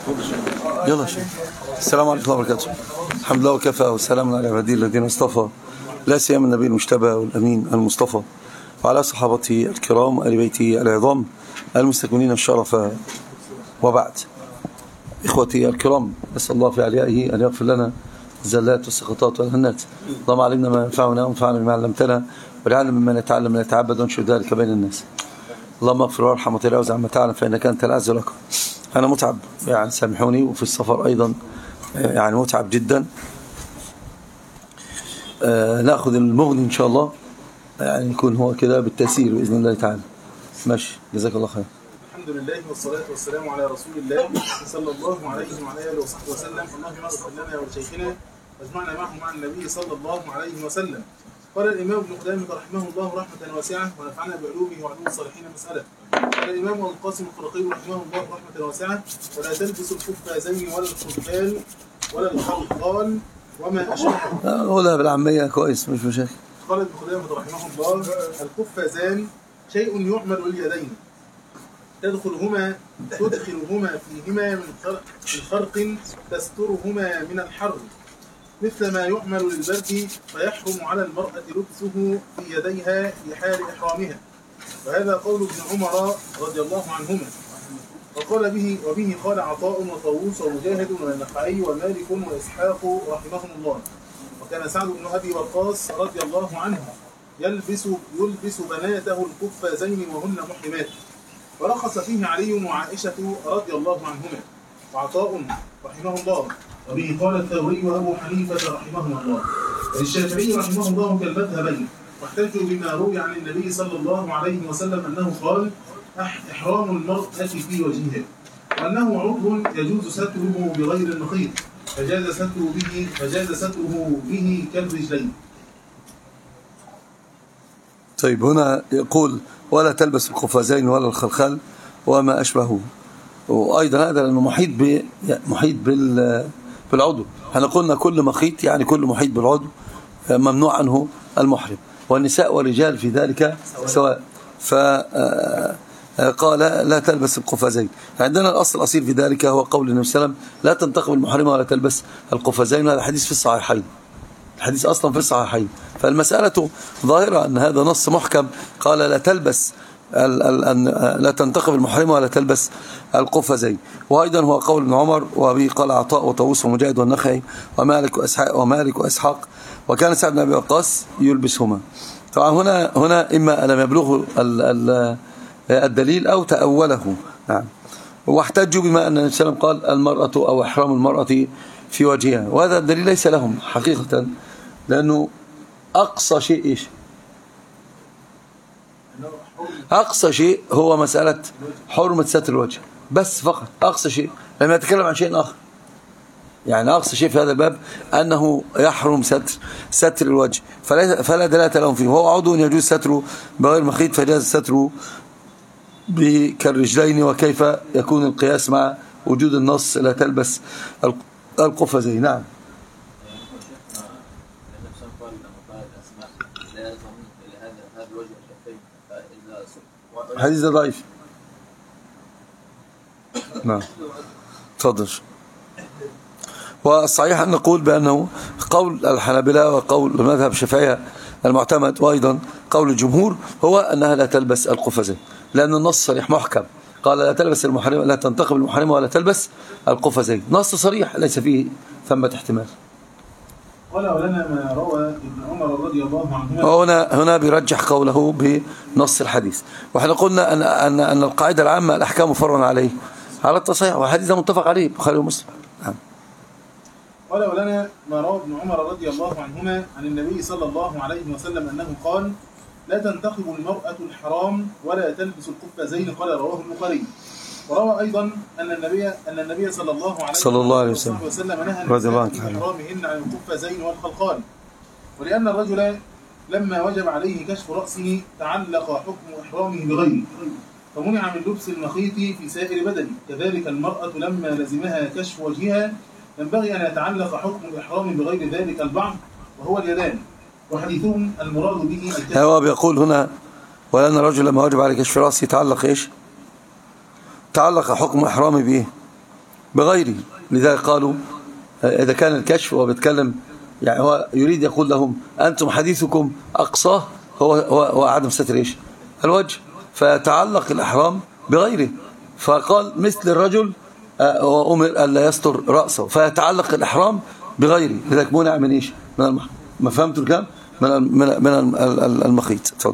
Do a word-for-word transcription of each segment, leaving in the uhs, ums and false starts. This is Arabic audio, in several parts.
يلا شيخ. السلام عليكم ورحمة الله وبركاته. الحمد لله وكفى والسلام على عباده الذين اصطفى، لا سيما النبي المجتبى والأمين المصطفى وعلى صحابته الكرام وآل بيته العظام المستكملين الشرف، وبعد. إخوتي الكرام، نسأل الله في عليائه أن يغفر لنا الزلات والسقطات والهنات. اللهم علمنا ما ينفعنا وانفعنا بما علمتنا، والعلم مما نتعلم ونتعبد ونشهد ذلك بين الناس. اللهم اغفر وارحم وتجاوز عما تعلم فإنك أنت الأعز لكم. أنا متعب يعني، سامحوني، وفي السفر أيضا يعني متعب جدا. آه نأخذ المغني إن شاء الله، يعني يكون هو كده بالتسير بإذن الله تعالى. ماشي، جزاك الله خير. الحمد لله والصلاة والسلام على رسول الله صلى الله عليه وعلى آله وصحبه وسلم. اللهم اغفر لنا ولشيخنا واجمعنا معه مع النبي صلى الله عليه وسلم. قال الإمام ابن قدامة رحمه الله رحمة واسعة ونفعنا بعلومه وعلوم الصالحين مسألة. قال الإمام أبو القاسم الخرقي رحمه الله رحمة واسعة: ولا تلبسوا القفازين ولا الخلخال ولا الخلخال وما أشبهه. قولها بالعامية كويس، مش مشاكل. قال ابن قدامة رحمه الله: القفازان شيء يعمل اليدين، تدخلهما تدخلهما فيهما من خرق تسترهما من الحر، مثل ما يعمل للبرد فيحرم على المرأة لبسه في يديها في حال إحرامها. وهذا قول ابن عمر رضي الله عنهما. وقال به وبه قال عطاء وطاووس ومجاهد والنخعي ومالك وإسحاق رحمهم الله. وكان سعد بن أبي وقاص رضي الله عنه يلبس يلبس بناته القفازين وهن محرمات، ورخص فيه علي وعائشة رضي الله عنهما وعطاء رحمه الله. وبه قال الثوري وأبو حنيفة رحمهما الله. وللشافعي رحمه الله كالمذهبين، واحتجوا بما روي عن النبي صلى الله عليه وسلم أنه قال: إحرام المرأة في وجهها، وأنه عضو يجوز ستره بغير المخيط، فجاز ستره به فجاز ستره به كالرجلين. طيب، هنا يقول: ولا تلبس القفازين ولا الخلخال وما أشبهه. وأيضا هذا لأنه محيط ب محيط بال بالعضو. احنا قلنا كل مخيط يعني كل محيط بالعضو ممنوع عنه المحرم، والنساء والرجال في ذلك سواء. فقال لا تلبس القفازين. عندنا الأصل الأصيل في ذلك هو قول النبي صلى الله عليه وسلم: لا تنتقب المحرمة ولا تلبس القفازين. هذا حديث في الصحيحين، الحديث أصلا في الصحيحين. فالمسألة ظاهرة أن هذا نص محكم، قال لا تلبس لا تنتقب المحرمة ولا تلبس القفازين. وأيضا هو قول ابن عمر، وبه قال عطاء وطاووس ومجاهد والنخعي ومالك وإسحاق ومالك وإسحاق وكان سعد بن أبي وقاص يلبسهما. طبعا هنا هنا إما لم يبلغه الدليل أو تأوله. نعم. واحتجوا بما أن النبي صلى الله عليه وسلم قال: المرأة أو إحرام المرأة في وجهها، وهذا الدليل ليس لهم حقيقة، لأنه أقصى شيء إيش؟ أقصى شيء هو مسألة حرمة ستر الوجه بس فقط، أقصى شيء، لم يتكلم عن شيء آخر. يعني أقصى شيء في هذا الباب أنه يحرم ستر ستر الوجه، فلا, فلا دلالة لهم فيه. وهو عضو يجوز ستره بغير مخيط، فجاز ستره كالرجلين. وكيف يكون القياس مع وجود النص لا تلبس القفازين؟ نعم. حديث ضعيف. نعم، تفضل. والصحيح أن نقول بأنه قول الحنابلة وقول المذهب الشافعي المعتمد، وأيضا قول الجمهور، هو أنها لا تلبس القفازين، لأن النص صريح محكم، قال لا تلبس المحرمة لا تنتقب المحرمة ولا تلبس القفازين. نص صريح ليس فيه ثمة احتمال. قال: ولنا ما روى ابن عمر رضي الله عنهما. هنا هنا بيرجح قوله بنص الحديث. واحنا قلنا ان ان ان القاعده العامه الاحكام فرع عليه على التصحيح، والحديث متفق عليه البخاري ومسلم. نعم. قال: ولنا ما روى ابن عمر رضي الله عنهما عن النبي صلى الله عليه وسلم انه قال: لا تنتقب المرأة الحرام ولا تلبس القفازين. قال: رواه البخاري. وروى ايضا ان النبي ان النبي صلى الله عليه صلى الله عليه وسلم نهى عن احرامهن عن القفازين والخلخال، ولان الرجل لما وجب عليه كشف رأسه تعلق حكم احرامه بغيره، فمنع من لبس المخيط في سائر بدنه. كذلك المرأة لما لزمها كشف وجهها ينبغي ان يتعلق حكم الاحرام بغير ذلك البعض، وهو اليدان. وحديثهم المراد به هو بيقول هنا: ولأن الرجل لما وجب عليه كشف رأسه تعلق ايش؟ تعلق حكم احرامه بايه؟ بغيره. لذلك قالوا إذا كان الكشف وهو بيتكلم يعني هو يريد يقول لهم أنتم حديثكم أقصاه هو, هو, هو عدم ستر إيش الوجه، فيتعلق الإحرام بغيره. فقال مثل الرجل وأمر ألا يستر رأسه فيتعلق الإحرام بغيره، لذلك منع من إيش من المحرم. ما فهمتوا الكلام؟ من من من المخيط. تفضل.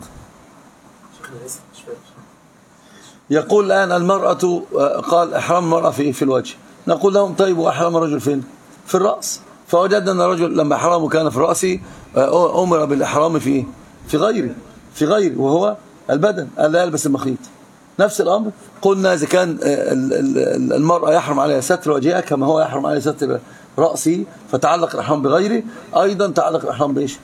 يقول الآن المرأة قال إحرام المرأة في في الوجه، نقول لهم طيب وأحرام الرجل فين؟ في الرأس. فوجدنا أن الرجل لما أحرامه كان في رأسه أمر بالإحرام في في غيره في غيره وهو البدن ألا يلبس المخيط. نفس الأمر قلنا إذا كان المرأة يحرم عليها ستر وجهها كما هو يحرم عليها ستر رأسه فتعلق الإحرام بغيره، أيضا تعلق الإحرام بإيش؟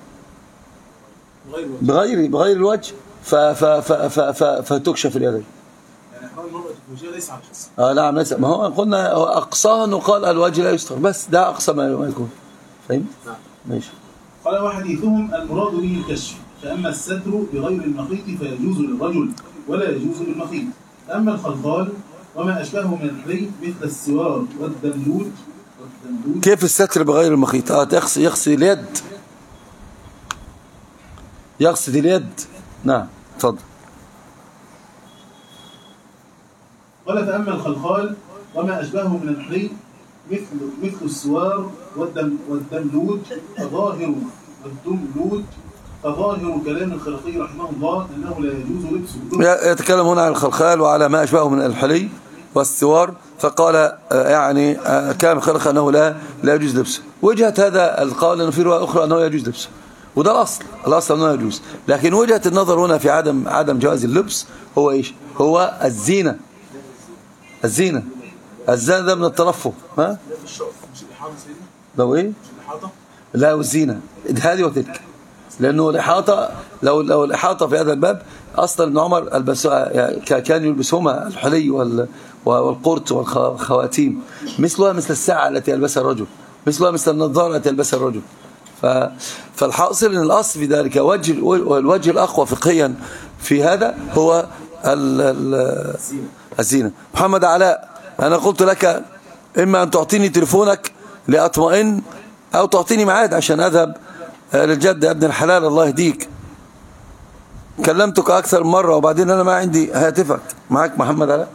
بغير بغير الوجه فتكشف اليدين. يعني إحرام المرأة في وجهها ليس على الحصة. اه نعم ليس، ما هو قلنا أقصاها أنه قال الوجه لا يستر، بس ده أقصى ما يكون. فهمت؟ نعم. ماشي. قال وحديثهم المراد به الكشف، فأما الستر بغير المخيط فيجوز للرجل ولا يجوز للمخيط. أما الخلخال وما أشبهه من الحلي مثل السوار والدملوج. كيف الستر بغير المخيط؟ اه يغسل يغسل اليد يغسل اليد. نعم تفضل. قال فأما الخلخال وما أشبهه من الحلي مثل مثل السوار والدم والدملوج فظاهر والدملوج فظاهر كلام الخلقي رحمه الله أنه لا يجوز لبسه. يتكلم هنا عن الخلخال وعلى ما أشبهه من الحلي والسوار، فقال يعني كلام الخلق أنه لا لا يجوز لبسه. وجهة هذا القول أنه في رواية أخرى أنه يجوز لبسه، وده الأصل الأصل أنه يجوز. لكن وجهة النظر هنا في عدم عدم جواز اللبس هو إيش؟ هو الزينة. الزينة الزينة ده من الترفه. ها؟ لو إيه؟ لا والزينة هذه وتلك، لأنه الإحاطة لو لو الإحاطة في هذا الباب أصلا ابن عمر يعني كان يلبسهما الحلي والقرط والخواتيم مثلها مثل الساعة التي يلبسها الرجل، مثلها مثل النظارة التي يلبسها الرجل. فالحاصل أن الأصل في ذلك وجه الوجه الأقوى فقهيا في هذا هو الزينة. محمد علاء، أنا قلت لك إما أن تعطيني تليفونك لأطمئن أو تعطيني ميعاد عشان أذهب للجد يا ابن الحلال الله يهديك. كلمتك أكثر مرة وبعدين أنا ما عندي هاتفك. معك محمد علاء؟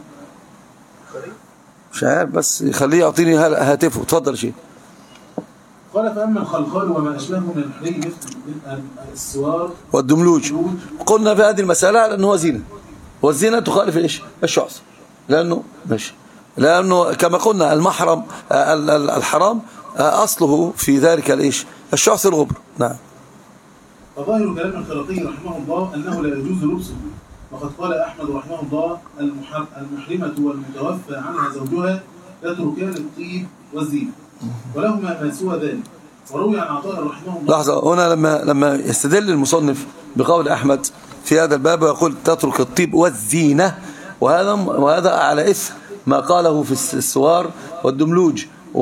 مش عارف بس خليه يعطيني هاتفه. تفضل شيء. قال فأما الخلخال وما أشبهه من الحلي مثل السوار والدملوج قلنا في هذه المسألة على أنه زينة، والزينة تخالف إيش؟ الشعث، لأنه ماشي لأنه كما قلنا المحرم الحرام أصله في ذلك الإيش؟ الشعث الغبر. نعم. فظاهر كلام الخلقي رحمه الله أنه لا يجوز لبسه، وقد قال أحمد رحمه الله المحرمة والمتوفى عنها زوجها يتركان الطيب والزينة ولهما ما سوى ذلك. وروي عن عطاء رحمه الله. لحظة، هنا لما لما يستدل المصنف بقول أحمد في هذا الباب ويقول تترك الطيب والزينة، وهذا وهذا على إثر ما قاله في السوار والدملوج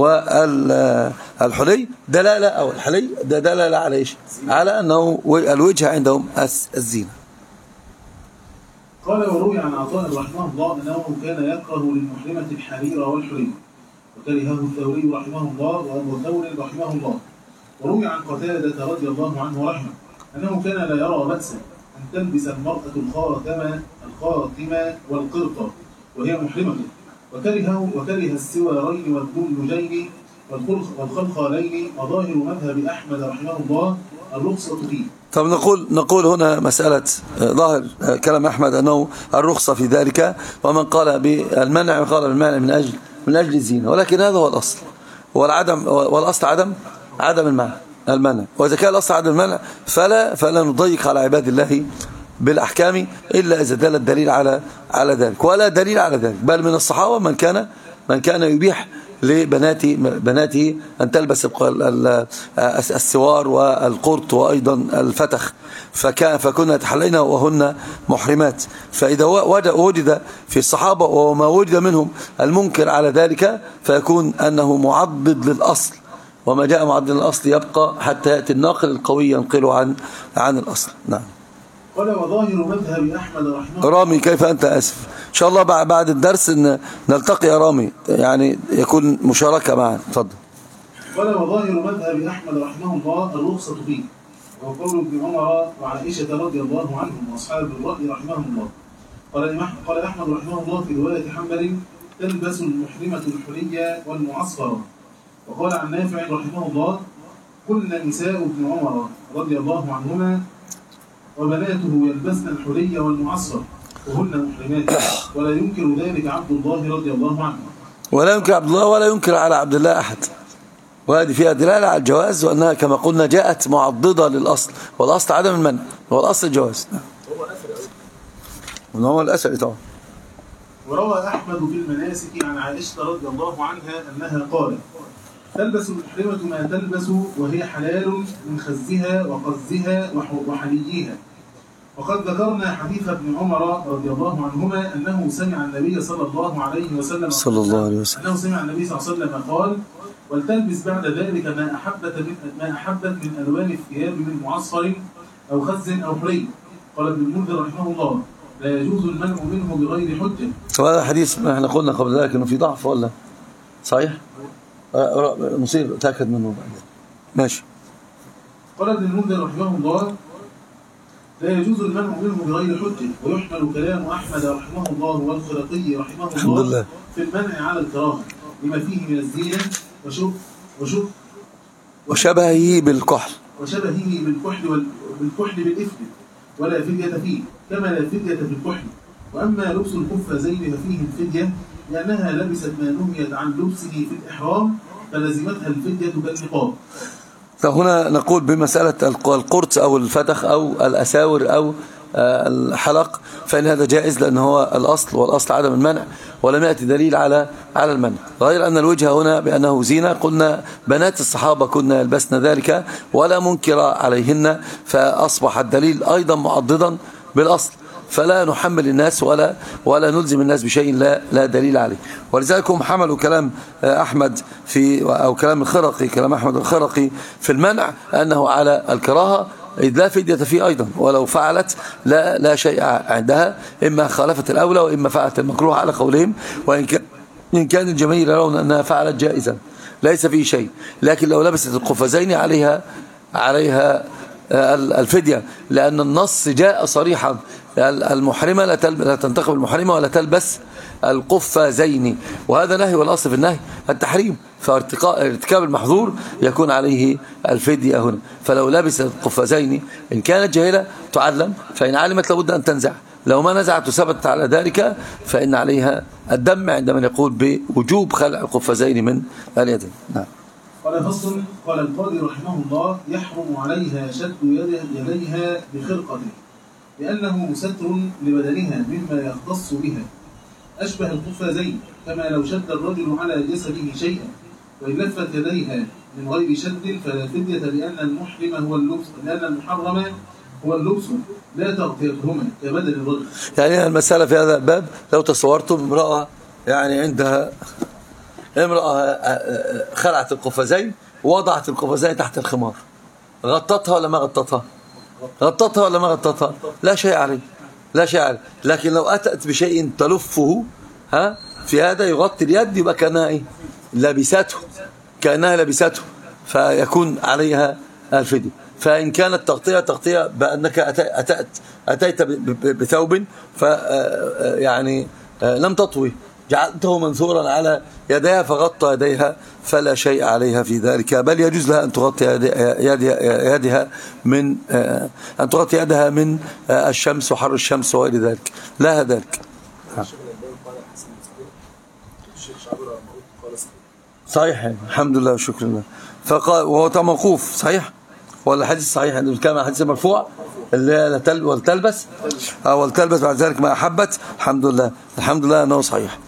والحلي دلالة أو الحلي ده دلالة على إيش؟ على أنه الوجه عندهم الزينة. قال وروي عن عطاء رحمه الله أنه كان يكره للمحرمة الحرير والحلي وكرهه الثوري رحمه الله وأبو ثور رحمه الله. وروي عن قتادة رضي الله عنه ورحمه أنه كان لا يرى بأسا أن تلبس المرأة الخاتم الخاتم والقرطة وهي محرمة، وكره وكره السوارين والدملجين والخلخالين، وظاهر مذهب أحمد رحمه الله الرخصة فيه. طب نقول نقول هنا مسألة ظاهر كلام أحمد أنه الرخصة في ذلك، ومن قال بالمنع قال بالمنع من أجل من أجل الزينة، ولكن هذا هو الأصل والعدم والأصل عدم عدم المنع المنع وإذا كان الأصل عدم المنع فلا فلا نضيق على عباد الله بالأحكام إلا إذا دل الدليل على على ذلك، ولا دليل على ذلك. بل من الصحابة من كان من كان يبيح لبناته بناته أن تلبس السوار والقرط وأيضا الفتخ، فكان فكنا يتحلين وهن محرمات. فإذا وجد في الصحابة وما وجد منهم المنكر على ذلك فيكون أنه معضد للأصل، وما جاء معضد للأصل يبقى حتى يأتي الناقل القوي ينقله عن عن الأصل. نعم. قال وظاهر مذهب أحمد رحمه الله. رامي كيف أنت؟ أسف إن شاء الله بعد الدرس إن نلتقي يا رامي، يعني يكون مشاركة معنا. اتفضل. قال وظاهر مذهب أحمد رحمه الله الرخصة فيه، وهو قول ابن عمر وعائشة رضي الله عنهم وأصحاب الرأي رحمهم الله. قال قال أحمد رحمه الله في رواية حنبل تلبس المحرمة الحلية والمعصفرة. وقال عن نافع رحمه الله كلنا نساء ابن عمر رضي الله عنهما وبناته يلبسن الحلي والمعصفر وهن محرمات، ولا ينكر ذلك عبد الله رضي الله عنه. ولا ينكر عبد الله ولا ينكر على عبد الله أحد، وهذه فيها دلالة على الجواز، وأنها كما قلنا جاءت معضدة للأصل، والأصل عدم المنع والأصل الجواز. هو الأسئلة طبعا. وروى أحمد في المناسك عن عائشة رضي الله عنها أنها قالت تلبس المحرمة ما تلبس وهي حلال من خزها وقزها وحليها. وقد ذكرنا حديث ابن عمر رضي الله عنهما أنه سمع النبي صلى الله عليه وسلم صلى الله عليه وسلم أنه سمع النبي صلى الله عليه وسلم قال ولتلبس بعد ذلك ما أحبت من ما أحبت من ألوان الثياب من معصفر أو خز أو حلي. قال ابن المنذر رحمه الله لا يجوز المنع منه بغير حجة. وهذا حديث ما احنا قلنا قبل ذلك انه في ضعف ولا صحيح؟ نصير تأكد منه بعد. ماشي. قال ابن المنذر رحمه الله لا يجوز المنع منه بغير حجة، ويحمل كلام أحمد رحمه الله والخرقي رحمه الله الله في المنع على الكراهة لما فيه من الزينة وشب وشب وشبهه بالكحل وشبهه بالكحل والكحل بالإثم ولا فدية فيه كما لا فدية في الكحل. وأما لبس القفازين ففيه الفدية لأنها لبست ما نهيت عن لبسه في الإحرام فلزمتها الفدية كالنقاب. فهنا نقول بمسألة القرط أو الفتخ أو الأساور أو الحلق فإن هذا جائز لأن هو الأصل، والأصل عدم المنع، ولم يأتي دليل على على المنع، غير أن الوجه هنا بأنه زينة. قلنا بنات الصحابة كنا يلبسن ذلك ولا منكر عليهن، فأصبح الدليل أيضا معضدا بالأصل، فلا نحمل الناس ولا ولا نلزم الناس بشيء لا لا دليل عليه. ولذلك هم حملوا كلام أحمد في أو كلام الخرقي كلام أحمد الخرقي في المنع أنه على الكراهة إذ لا فدية فيه أيضا، ولو فعلت لا لا شيء عندها، إما خالفت الأولى وإما فعلت المكروه على قولهم. وإن كان إن كان الجماهير يرون أنها فعلت جائزا ليس فيه شيء، لكن لو لبست القفازين عليها عليها الفدية، لأن النص جاء صريحا المحرمة لا تنتقب المحرمة ولا تلبس القفازين، وهذا نهي، والأصل في النهي التحريم، فارتكاب المحظور يكون عليه الفدية هنا. فلو لبست القفازين إن كانت جاهلة تعلم، فإن علمت لابد أن تنزع، لو ما نزعت وثبتت على ذلك فإن عليها الدم عند من يقول بوجوب خلع القفازين من اليدين. نعم. قال فصل قال القاضي رحمه الله يحرم عليها شد يديها بخرقة لأنه ستر لبدنها مما يختص بها أشبه القفازين، كما لو شد الرجل على جسده شيئا، وإن لفت يديها من غير شد فلا فدية لأن المحرم هو اللبس لأن المحرم هو اللبس لا تغطيتهما كبدن الرجل. يعني المسألة في هذا الباب لو تصورتم امرأة يعني عندها امرأة خلعت القفازين ووضعت القفازين تحت الخمار، غطتها ولا ما غطتها؟ غطتها ولا ما غطتها؟ لا شيء عليه، لا شيء عليه. لكن لو أتت بشيء تلفه ها في هذا يغطي اليد يبقى كأنها إيه؟ لبسته، كأنها لبسته، فيكون عليها الفدية. فإن كانت تغطية تغطية بأنك أتيت أتيت بثوب ف يعني لم تطوي جعلته منثورا على يديها فغطى يديها فلا شيء عليها في ذلك، بل يجوز لها أن تغطي يدها من أن تغطي يدها من الشمس وحر الشمس وغير ذلك، لا ذلك. صحيح الحمد لله وشكر الله. فقال وهو موقوف صحيح ولا حديث صحيح؟ كان حديث مرفوع اللي هي ولتلبس أو ولتلبس بعد ذلك ما أحبت. الحمد لله الحمد لله أنه صحيح.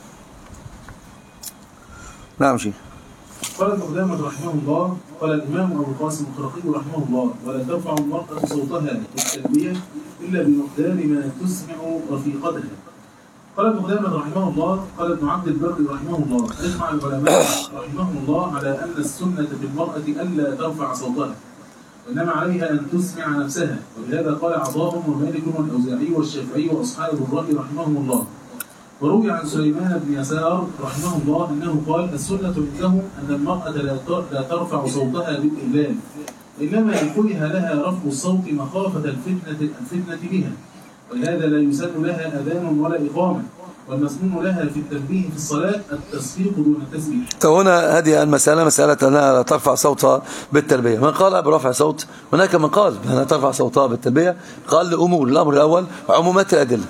نعم شيخ. قال ابن قدامة رحمه الله قال الإمام أبو القاسم الخرقي رحمه الله ولا ترفع المرأة صوتها بالتلبية إلا بمقدار ما تسمع رفيقتها. قال ابن قدامة رحمه الله قال ابن عبد البر رحمه الله أجمع العلماء رحمهم الله على أن السنة في المرأة ألا ترفع صوتها، وإنما عليها أن تسمع نفسها. ولهذا قال عطاء ومالك والأوزاعي والشافعي وأصحاب الرأي رحمهم الله. وروي عن سليمان بن يسار رحمه الله أنه قال: السنة عندهم أن المرأة لا ترفع صوتها بالإهلال، إنما كره لها رفع الصوت مخافة الفتنة الفتنة بها، ولهذا لا يسن لها أذان ولا إقامة، والمسنون لها في التنبيه في الصلاة التصفيق دون التسبيح. هنا هذه المسألة مسألة أنها لا ترفع صوتها بالتلبية. من قال برفع صوت؟ هناك من قال أنها ترفع صوتها بالتلبية، قال لأمور. الأمر الأول عمومات الأدلة.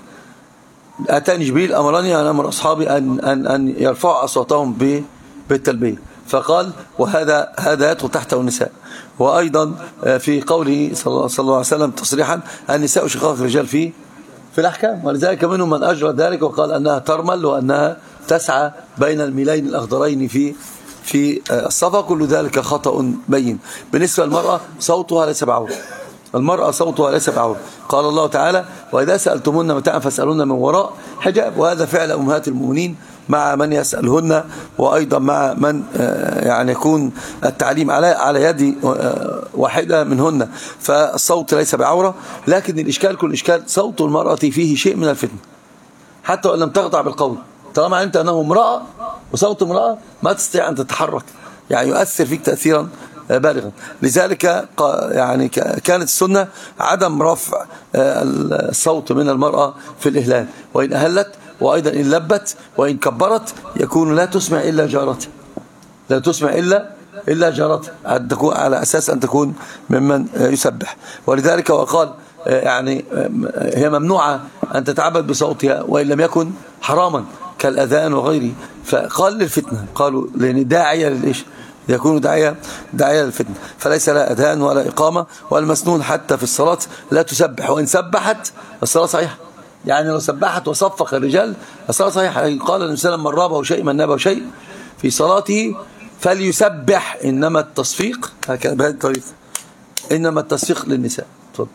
أتاني جبريل أمرني أن أمر أصحابي أن أن أن يرفعوا أصواتهم بالتلبية، فقال وهذا هذا يدخل تحته النساء. وأيضا في قوله صلى الله عليه وسلم تصريحا: النساء شقاق الرجال في في الأحكام. ولذلك منهم من أجرى ذلك وقال أنها ترمل وأنها تسعى بين الميلين الأخضرين في في الصفا. كل ذلك خطأ بين. بالنسبة للمرأة صوتها ليس بعورة. المرأة صوتها ليس بعورة. قال الله تعالى: وإذا سألتمون متاعا فاسألون من وراء حجاب. وهذا فعل أمهات المؤمنين مع من يسألهن، وأيضا مع من يعني يكون التعليم على على يد واحدة منهن. فالصوت ليس بعورة، لكن الإشكال كل إشكال صوت المرأة فيه شيء من الفتنة حتى وإن لم تخضع بالقول. طالما علمت أنه امرأة وصوت امرأة ما تستطيع أن تتحرك، يعني يؤثر فيك تأثيرا بالغا. لذلك يعني كانت السنة عدم رفع الصوت من المرأة في الإهلال، وإن أهلت وأيضا إن لبت وإن كبرت يكون لا تسمع إلا جارتها، لا تسمع إلا إلا جارتها، على أساس أن تكون ممن يسبح. ولذلك وقال يعني هي ممنوعة أن تتعبد بصوتها وإن لم يكن حراما كالأذان وغيره. فقال للفتنة، قالوا لأن داعية للإيش؟ يكون داعية داعية للفتنة، فليس لا أذان ولا إقامة. والمسنون حتى في الصلاة لا تسبح، وإن سبحت الصلاة صحيحة. يعني لو سبحت وصفق الرجال الصلاة صحيحة. قال النبي صلى الله عليه وسلم: من رابه شيء من نابه شيء في صلاته فليسبح. إنما التصفيق هكذا بهذه الطريقة، إنما التصفيق للنساء. تفضل.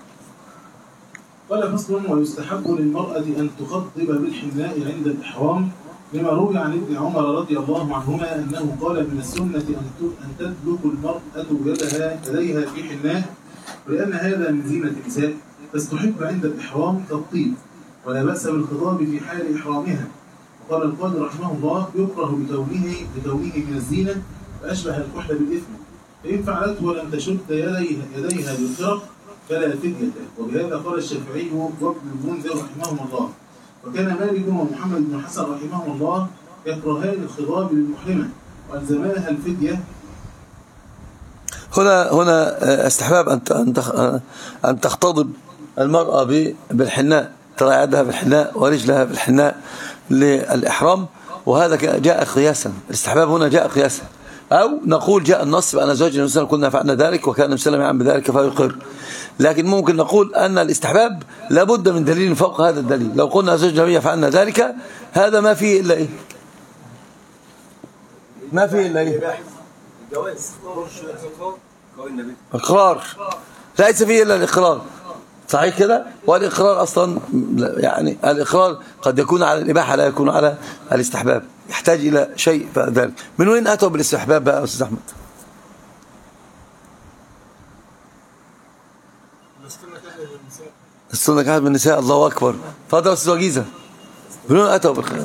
قال: فصل: ويستحب للمرأة أن تخضب بالحناء عند الإحرام، لما روي عن ابن عمر رضي الله عنهما أنه قال: من السنة أن تدلك المرأة يدها يديها في حناء، ولأن هذا من زينة النساء، فاستحب عند الإحرام كالطيب، ولا بأس بالخضاب في حال إحرامها. وقال القاضي رحمه الله: يكره بكونه بكونه من الزينة، فأشبه الكحل بالإثم، فإن فعلته ولم تشد يديها يديها بالخرق فلا فدية. وبهذا قال الشافعي وابن المنذر رحمهم الله. وكان مالك ومحمد بن حسن رحمه الله يكرهان الخضاب للمحرمة والزماها الفدية. هنا هنا استحباب أن أن تختضب المرأة بالحناء، ترى يدها بالحناء ورجلها بالحناء للإحرام، وهذا جاء قياسا. الاستحباب هنا جاء قياسا، أو نقول جاء النص بأن زوج النبي صلى الله عليه وسلم كنا فعلنا ذلك وكان النبي صلى الله عليه وسلم يعمل بذلك فيقر. لكن ممكن نقول أن الاستحباب لابد من دليل فوق هذا الدليل. لو قلنا زوج النبي فعلنا ذلك، هذا ما فيه إلا إيه؟ ما فيه إلا إيه؟ إقرار، ليس فيه إلا الإقرار. صحيح كده؟ والإقرار أصلا يعني الإقرار قد يكون على الإباحة لا يكون على الاستحباب، يحتاج إلى شيء ذلك. من وين أتوا بالاستحباب بقى أستاذ أحمد؟ السنة كانت بالنساء. الله أكبر. فضل أستاذ وجيزة، من وين أتوا بالخير؟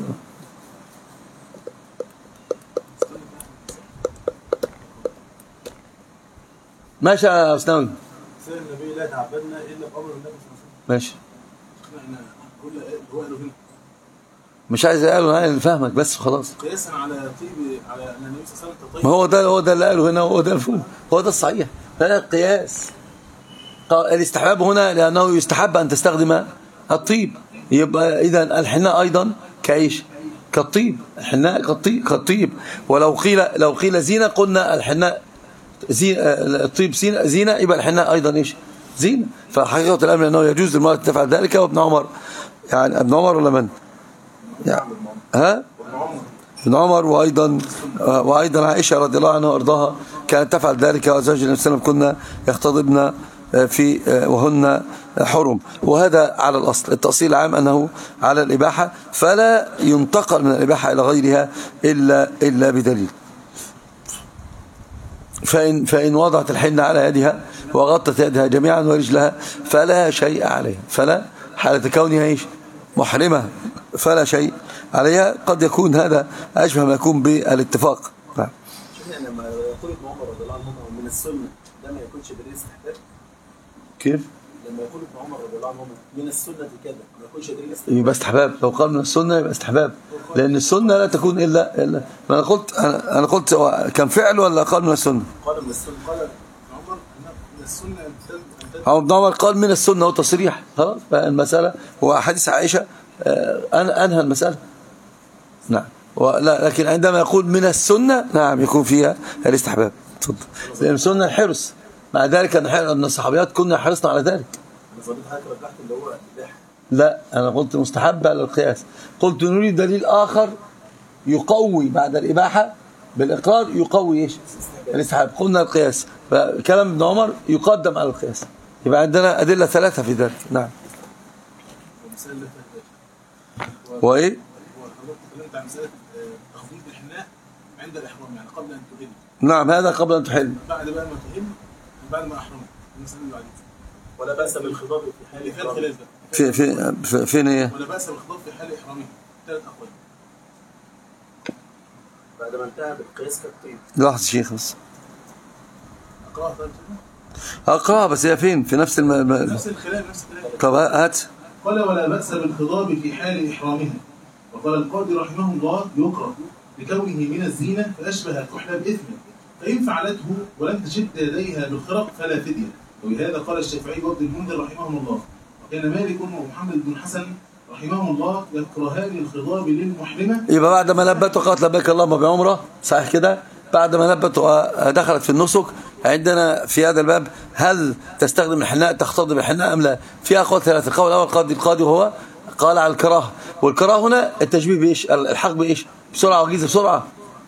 ماشي يا أسناوي. سير النبي لا تعبدنا إلا بأمر النبي صلى الله عليه وسلم. ماشي. كل هو قالوا هنا. مش عايز اقاله، انا فاهمك بس خلاص. قياسا على طيب على ان النبي صلى الله عليه وسلم. ما هو ده هو ده اللي قاله هنا، هو ده هو ده الصحيح. هذا القياس. الاستحباب هنا لانه يستحب ان تستخدم الطيب، يبقى اذا الحناء ايضا كايش؟ كالطيب. الحناء كالطيب كالطيب. ولو قيل لو قيل زينه قلنا الحناء زين، الطيب زينه، يبقى الحناء ايضا ايش؟ زينه. فحقيقه الامر انه يجوز للمرأة تفعل ذلك. وابن عمر، يعني ابن عمر ولا من؟ يعني ها؟ ابن عمر وأيضا وأيضا عائشة رضي الله عنها وأرضاها كانت تفعل ذلك، وزوج النبي صلى الله عليه وسلم كنا يختضبن في وهن حرم. وهذا على الأصل. التأصيل العام أنه على الإباحة، فلا ينتقل من الإباحة إلى غيرها إلا إلا بدليل. فإن فإن وضعت الحنة على يدها وغطت يدها جميعا ورجلها فلا شيء عليها، فلا حالة كونها ايش محرمة فلا شيء عليها. قد يكون هذا أشبه ما يكون بالاتفاق. نعم. يعني لما يقول ابن عمر رضي الله عنهما من السنة ده ما يكونش دليل استحباب؟ كيف؟ لما يقول ابن عمر رضي الله عنهما من السنة كذا ما يكونش دليل استحباب؟ يبقى استحباب. لو قال من السنة يبقى استحباب، لأن السنة لا تكون إلا إلا أنا قلت أنا, أنا قلت كان فعل ولا قال من السنة؟ قال من السنة. قال ابن عمر من السنة أو ابن عمر قال من السنة وتصريح خلاص المسألة. هو حديث عائشة أنا أنهى المسألة. نعم. ولا لكن عندما يقول من السنة نعم يكون فيها الاستحباب. تفضل. لأن السنة الحرص، مع ذلك أن الصحابيات كنا حرصنا على ذلك. اللي هو لا أنا قلت مستحب على القياس. قلت نريد دليل آخر يقوي بعد الإباحة بالإقرار يقوي إيش الاستحباب. قلنا القياس، فكلام ابن عمر يقدم على القياس. يبقى عندنا أدلة ثلاثة في ذلك. نعم. وإيه؟ تكلمت عن مسألة تخفيف الحناء عند الإحرام، يعني قبل أن تحل. نعم هذا قبل أن تحل. بعد بقى ما تحل، بعد ما أحرم المسألة اللي بعدين. ولا بأس بالخضاب في حال إحرامه. خلاف في في في فين هي؟ ولا بأس بالخضاب في حال إحرامه. ثلاث أقوال. بعد ما انتهى بالقياس كالطيب. لحظة شيخ بس. أقرأها طيب. أقرأها بس هي فين؟ في نفس الم... نفس الخلاف نفس الخلاف. طب هات. قال ولا بأس بالخضاب في حال إحرامها. وقال القاضي رحمه الله يكره لكونه من الزينة فأشبه كحل بإثم، فإن فعلته ولم تشد يديها بالخرق فلا فدية. وبهذا قال الشافعي وابن المنذر رحمهم الله. وكان مالك ومحمد بن حسن رحمهم الله يكرهان الخضاب للمحرمة. يبقى بعد ما لبت وقالت لبيك اللهم بعمرة صحيح كده، بعد ما لبت ودخلت في النسك عندنا في هذا الباب هل تستخدم الحناء تختضب الحناء أم لا؟ فيها أقوال ثلاثة. القول الأول قاضي القاضي وهو قال على الكراهه، والكراهه هنا التشبيه بايش؟ الحق بايش؟ بسرعه وجيزه بسرعه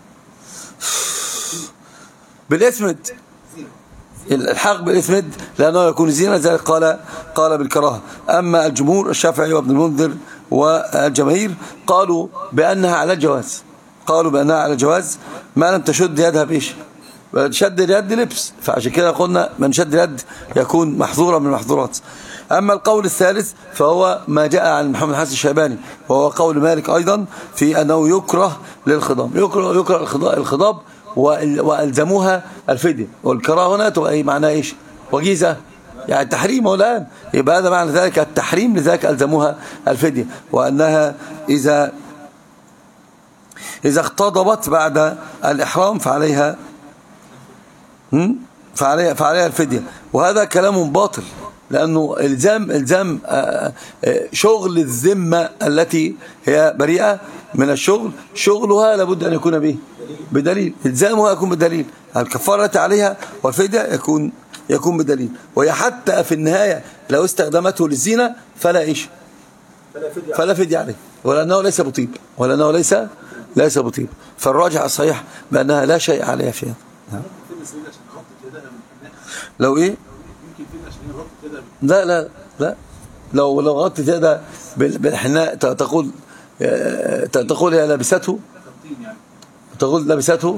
بالاسمد، الحق بالاسمد لانه يكون زينه، ذلك قال قال بالكراهه. اما الجمهور الشافعي وابن المنذر والجماهير قالوا بانها على الجواز، قالوا بانها على الجواز ما لم تشد يدها بايش؟ شد اليد لبس، فعشان كده قلنا من شد اليد يكون محظورا من المحظورات. أما القول الثالث فهو ما جاء عن محمد حسن الشيباني، وهو قول مالك أيضا في أنه يكره للخضاب، يكره, يكره الخضاب وألزموها الفدية. والكراهة هنا تبقى معناها إيش؟ وجيزة يعني التحريم. والآن يبقى هذا معنى ذلك التحريم، لذلك ألزموها الفدية، وأنها إذا إذا اختضبت بعد الإحرام فعليها فعليها فعليها الفدية. وهذا كلام باطل، لأنه إلزام إلزام شغل الذمة التي هي بريئة من الشغل، شغلها لابد أن يكون به بدليل، إلزامها يكون بدليل، الكفارة عليها والفدية يكون يكون بدليل. وهي حتى في النهاية لو استخدمته للزينة فلا إيش؟ فلا فدية عليه، ولأنه ليس بطيب، ولأنه ليس ليس بطيب. فالراجح الصحيح بأنها لا شيء عليها فيها. لو إيه؟ لا لا لا لو لو غطت يدها بالحناء تقول تقول هي لبسته، تقول لبسته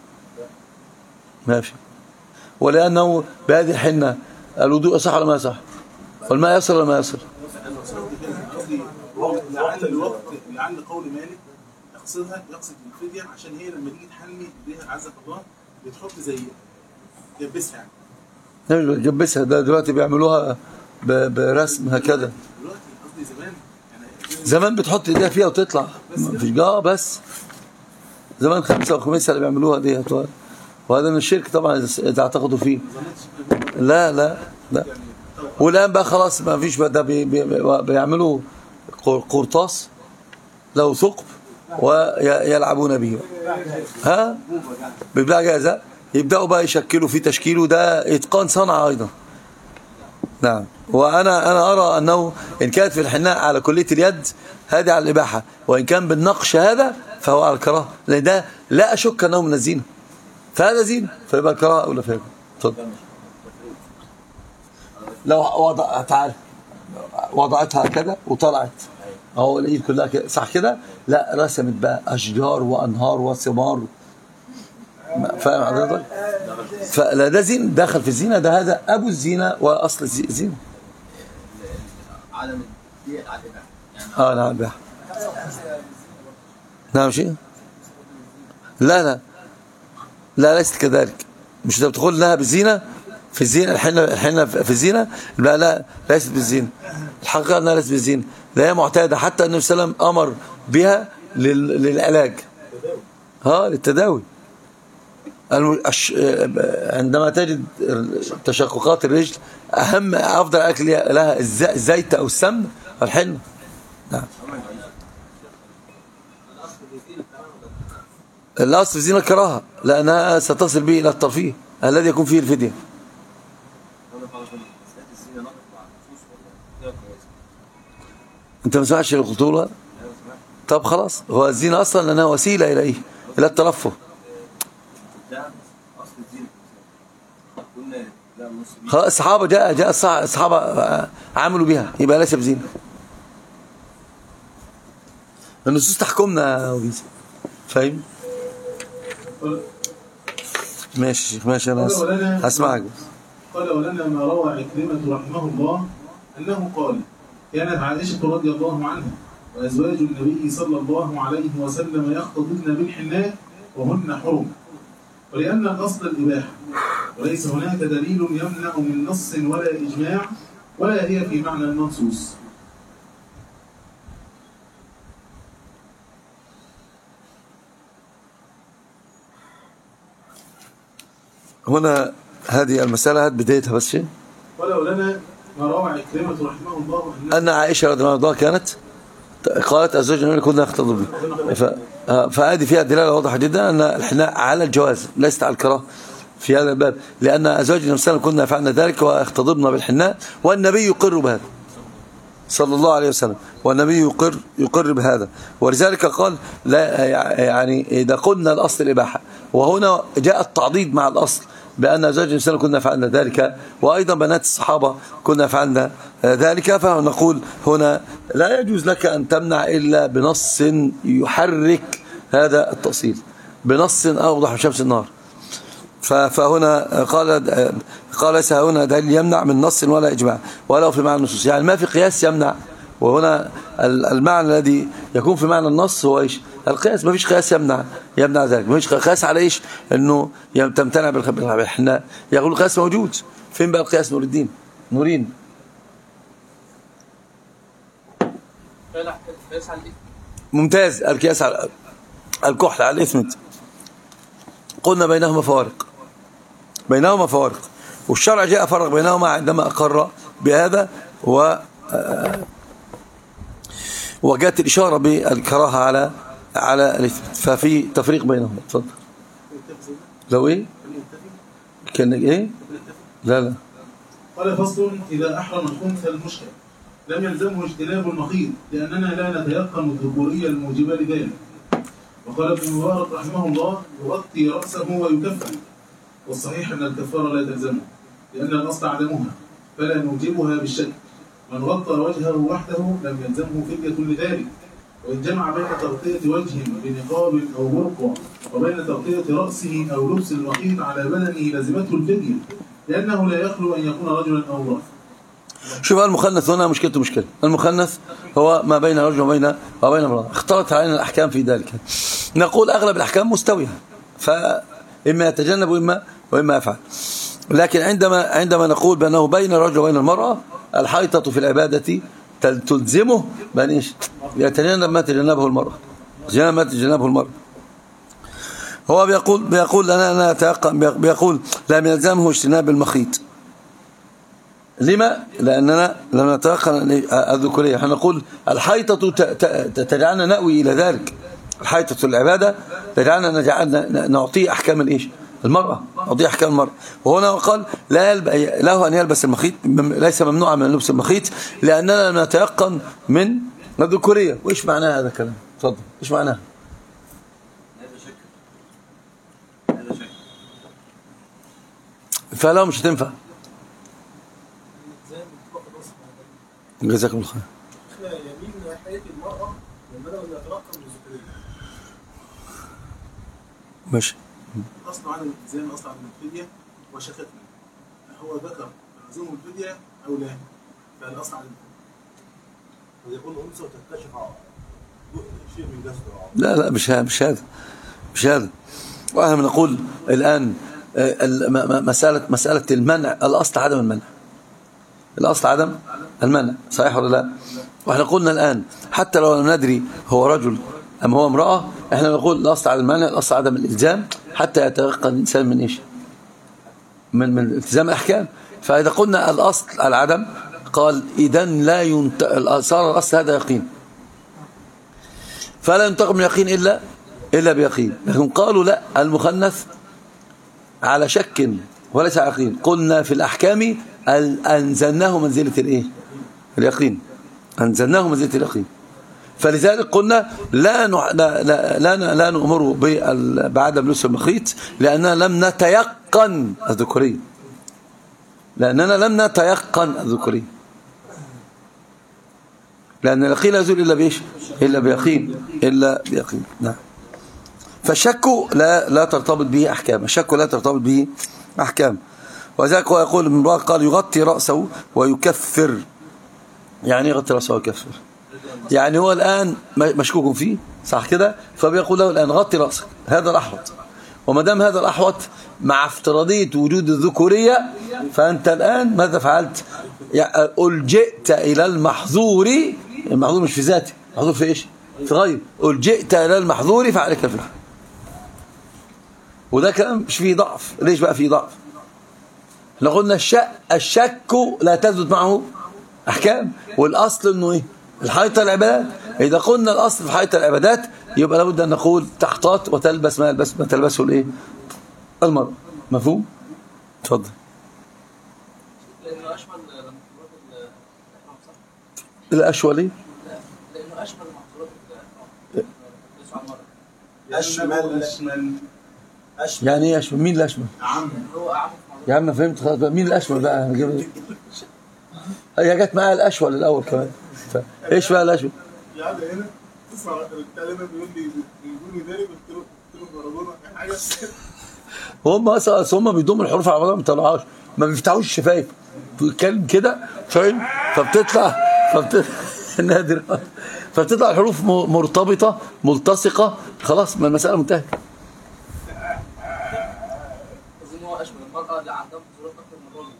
ماشي. ولأنه بهذه الحنة الوضوء صح ولا ما صح؟ والماء يصل ولا ما يصل؟ لعل الوقت لعل قول مالك يقصدها يقصد الفدية عشان هي لما تيجي تحمي بها عزك الله بتحط زي تلبسها يعني. مش بتجبسها، ده دلوقتي بيعملوها برسم هكذا. دلوقتي قصدي زمان يعني زمان بتحط ايديها فيها وتطلع مفيش جاه، بس زمان خمسة وخميسة اللي بيعملوها دي، وهذا من الشرك طبعا اذا اعتقدوا فيه. لا لا لا والان بقى خلاص ما فيش بقى، ده بي بي بيعملوا قرطاس له ثقب ويلعبون به، ها بيبقى جاهزة، يبدأوا بقى يشكلوا فيه تشكيله، ده اتقان صنعة ايضا. نعم. وانا انا ارى انه ان كانت في الحناء على كلية اليد هذه على الاباحة، وان كان بالنقش هذا فهو على الكراهه، لان ده لا اشك انه من الزينة، فهذا زينة فيبقى الكراهه او لا فيبقى. اتفضل. لو وضع تعال وضعتها كده وطلعت اهو الايد كلها كده صح كده، لا رسمت بقى اشجار وانهار وثمار فاهم حضرتك؟ فلا ده زين دخل في الزينة، ده هذا أبو الزينة وأصل الزينة. عدم الدية على الإباحة. اه نعم الإباحة. نعم شيء؟ لا لا لا ليست كذلك. مش انت بتقول لها بالزينة في الزينة الحنة الحنة في الزينة؟ لا لا ليست بالزينة. الحقيقة أنها ليست بالزينة، ده هي معتادة، حتى النبي صلى الله عليه وسلم أمر بها للعلاج، ها للتداوي. عندما تجد تشققات الرجل أهم أفضل أكل لها الزيت أو السمن والحنة. نعم. الأصل في الزينة الكراهة، لأنها ستصل به إلى الترفيه الذي يكون فيه الفدية. أنت ما سمعتش الخطورة؟ طب خلاص، هو الزينة أصلا لأنها وسيلة إليه إلى الترفه. خلاص الصحابة جاء جاء الصحابة عملوا بها، يبقى ليس بزينة. النصوص تحكمنا وبيس. فاهم؟ ماشي شيخ ماشي، انا هسمعك. قال ولنا ما روى عكرمة رحمه الله انه قال كانت عائشة رضي الله عنها وازواج النبي صلى الله عليه وسلم يختضبن بالحناء وهن حرم، ولان الاصل الاباحه، وليس هناك دليل يمنع من نص ولا اجماع، ولا هي في معنى المنصوص. هنا هذه المسألة بدايتها بس شيء. ولو لنا ما روى عكرمة رحمه الله أن عائشة رضي الله عنها كانت قالت أزواج النبي كنا نختضب به، فهذه فيها دلالة واضحة جدا أن الحناء على الجواز ليست على الكراهة في هذا الباب، لأن أزواج النبي صلى الله عليه وسلم كنا فعلنا ذلك واختضبنا بالحناء، والنبي يقر بهذا صلى الله عليه وسلم، والنبي يقر يقر بهذا، ولذلك قال لا يعني إذا قلنا الأصل الإباحة، وهنا جاء التعضيد مع الأصل بأن أزواج النبي صلى الله عليه وسلم كنا فعلنا ذلك، وأيضا بنات الصحابة كنا فعلنا ذلك، فنقول هنا لا يجوز لك أن تمنع إلا بنص يحرك هذا التأصيل، بنص أوضح من شمس النهار. فهنا قال قال ليس هنا دليل يمنع من نص ولا إجماع ولو في معنى النصوص، يعني ما في قياس يمنع. وهنا المعنى الذي يكون في معنى النص هو ايش؟ القياس. ما فيش قياس يمنع يمنع ذلك. ما فيش قياس على ايش؟ انه تمتنع بالحناء. يقول القياس موجود. فين بقى القياس؟ نور الدين نورين. ممتاز. القياس على الكحل على الإثمت. قلنا بينهما فوارق بينهما فوارق والشرع جاء فرق بينهما عندما أقر بهذا، و وجاءت الإشارة بالكراهة على على الإثمت، ففي تفريق بينهما. اتفضل. لو ايه كان ايه لا لا قال فصل إذا أحرم الخنثى المشكل لم يلزمه اجتناب المخيط، لأننا لا نتيقن الذكورية الموجبة لذلك. وقال ابن مبارك رحمه الله يغطي رأسه ويكفر، والصحيح أن الكفارة لا تلزمه لأن الأصل عدمها فلا نوجبها بالشك. من غطى وجهه وحده لم يلزمه فدية لذلك، وإن جمع بين تغطية وجه بنقاب أو برقع وبين تغطية رأسه أو لبس المخيط على بدنه لزمته الفدية، لأنه لا يخلو أن يكون رجلا أو امرأة. شوف المخنث هنا مشكلته مشكلة. المخنث هو ما بين رجل وبين وبين امرأة. اختلط علينا الأحكام في ذلك. نقول أغلب الأحكام مستوية، فإما يتجنب وإما وإما يفعل. لكن عندما عندما نقول بأنه بين الرجل وبين المرأة الحيطة في العبادة تلزمه بأن ايش؟ يتجنب ما تجنبه المرأة. يتجنب ما تجنبه المرأة. هو بيقول بيقول أنا أنا أتيقن بيقول لا يلزمه اجتناب المخيط. لما؟ لأننا لم نتيقن الذكورية. احنا نقول الحيطة تجعلنا نأوي إلى ذلك. الحيطة العبادة تجعلنا نجعلنا نعطيه أحكام الإيش؟ المرأة. نعطيه أحكام المرأة. وهنا قال لا له أن يلبس المخيط، ليس ممنوعا من لبس المخيط لأننا لم نتيقن من الذكورية. وإيش معناه هذا الكلام؟ تفضل. إيش معناه؟ فلا مش هتنفع. جزاكم الله خير. يمين ناحية المرأة والبدن يترقم بالذكورية. ماشي. اصل عدم الالتزام اصل عدم الفديه وشككنا هو ذكر لزوم الفديه او لا فالاصل عدم الفديه ويكون انثى وتكتشف شيء من جسده. لا لا مش هذا مش هذا مش هذا واحنا بنقول الان مساله مساله المنع، الاصل عدم المنع، الاصل عدم المنع، صحيح ولا لا؟ واحنا قلنا الان حتى لو لم ندري هو رجل ام هو امراه، احنا بنقول الاصل عدم المنع، الاصل عدم الالزام حتى يتيقن الانسان من ايش؟ من من التزام الاحكام. فاذا قلنا الاصل العدم قال اذا لا ينت... صار الاصل هذا يقين، فلا ينتقم من اليقين الا الا بيقين. لكن قالوا لا، المخنث على شك وليس يقين. قلنا في الاحكام انزلناه منزله الايه؟ اليقين، انزلناه منزله اليقين. فلذلك قلنا لا لا لا لا, لا نؤمره بعدم لبس المخيط لاننا لم نتيقن الذكوريه، لاننا لم نتيقن الذكوريه، لان اليقين لا يزول الا بايش؟ الا بيقين، الا بيقين. نعم. فالشك لا لا ترتبط به احكام، الشك لا ترتبط به احكام. وذلك هو يقول ابن مبارك قال يغطي راسه ويكفر. يعني يغطي راسه ويكفر، يعني هو الان مشكوك فيه، صح كده؟ فبيقول له الان غطي راسك، هذا الاحوط. وما دام هذا الاحوط مع افتراضيه وجود الذكوريه، فانت الان ماذا فعلت؟ يعني الجئت الى المحظور، المحظور مش في ذاته، المحظور في ايش؟ في غير. الجئت الى المحظور فعليك الفعل. وده كلام مش فيه ضعف. ليش بقى فيه ضعف؟ احنا قلنا الشك الشك لا تثبت معه احكام، والاصل انه ايه؟ الحيطه العبادات. اذا قلنا الاصل في حيطه العبادات يبقى لابد ان نقول تحتاط وتلبس ما يلبس ما تلبسه الايه؟ المرأة. مفهوم؟ اتفضل. لانه اشمل لمحظورات الاحرام، صح؟ الاشول ايه؟ لانه اشمل لمحظورات الاحرام. ليس على المرأة. اشمل اشمل اشمل يعني ايه اشمل؟ مين الاشمل؟ عم هو اعم. يا عم فهمت خلاص بقى. مين الاشمل بقى؟ هي جت معايا الاشول الاول كمان. ايش بقى الاشمل؟ يعني هنا تسمع الكلام بيقول لي بيقول لي داري، قلت له قلت له مارادونا حاجه. هم اصلا هم بيضموا الحروف على بعضها، ما بيطلعوهاش، ما بيفتحوش الشفايف، بيتكلم كده فاهم؟ فبتطلع فبت نادر فبتطلع الحروف مرتبطه ملتصقه، خلاص ما المساله منتهيه. اظن هو اشمل المرأة اللي عندها محظورات اكثر من الراجل.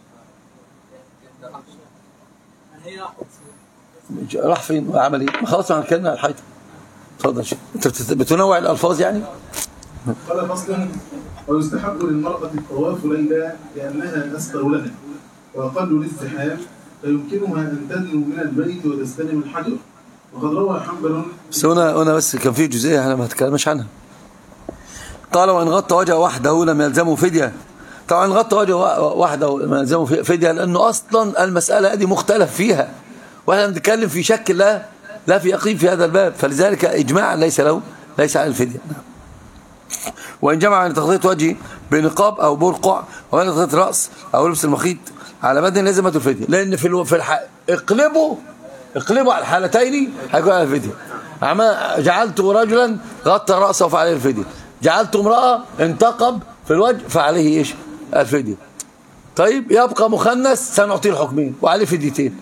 هي راح فين وعمل ايه؟ خلاص احنا اتكلمنا على الحيطه. اتفضل شيخ. انت بتنوع الالفاظ يعني؟ قال فصلا ويستحب للمرأة الطواف ليلا لأنها أستر لنا وأقل للزحام، فيمكنها أن تدنو من البيت وتستلم الحجر. وقد روى حنبل. بس هنا هنا بس كان في جزئيه احنا ما هتكلمش عنها. قال وإن غطى وجهه وحده لم يلزمه فدية. طبعا غطى وجهه وحده لم يلزمه فدية لأنه أصلا المسألة هذه مختلف فيها، واحنا بنتكلم في شك لا لا في يقين في هذا الباب، فلذلك إجماعا ليس له ليس على الفدية. وإن جمع بين تغطية وجهه بنقاب أو برقع وبين تغطية رأس أو لبس المخيط على بدن لازمته الفدية، لأن في الو... في الح... اقلبوا اقلبوا على الحالتين هيكون على الفدية. أما جعلت رجلا غطى رأسه فعليه الفدية، جعلت امرأة انتقب في الوجه فعليه ايش؟ الفدية. طيب يبقى مخنث سنعطيه الحكمين وعليه فديتين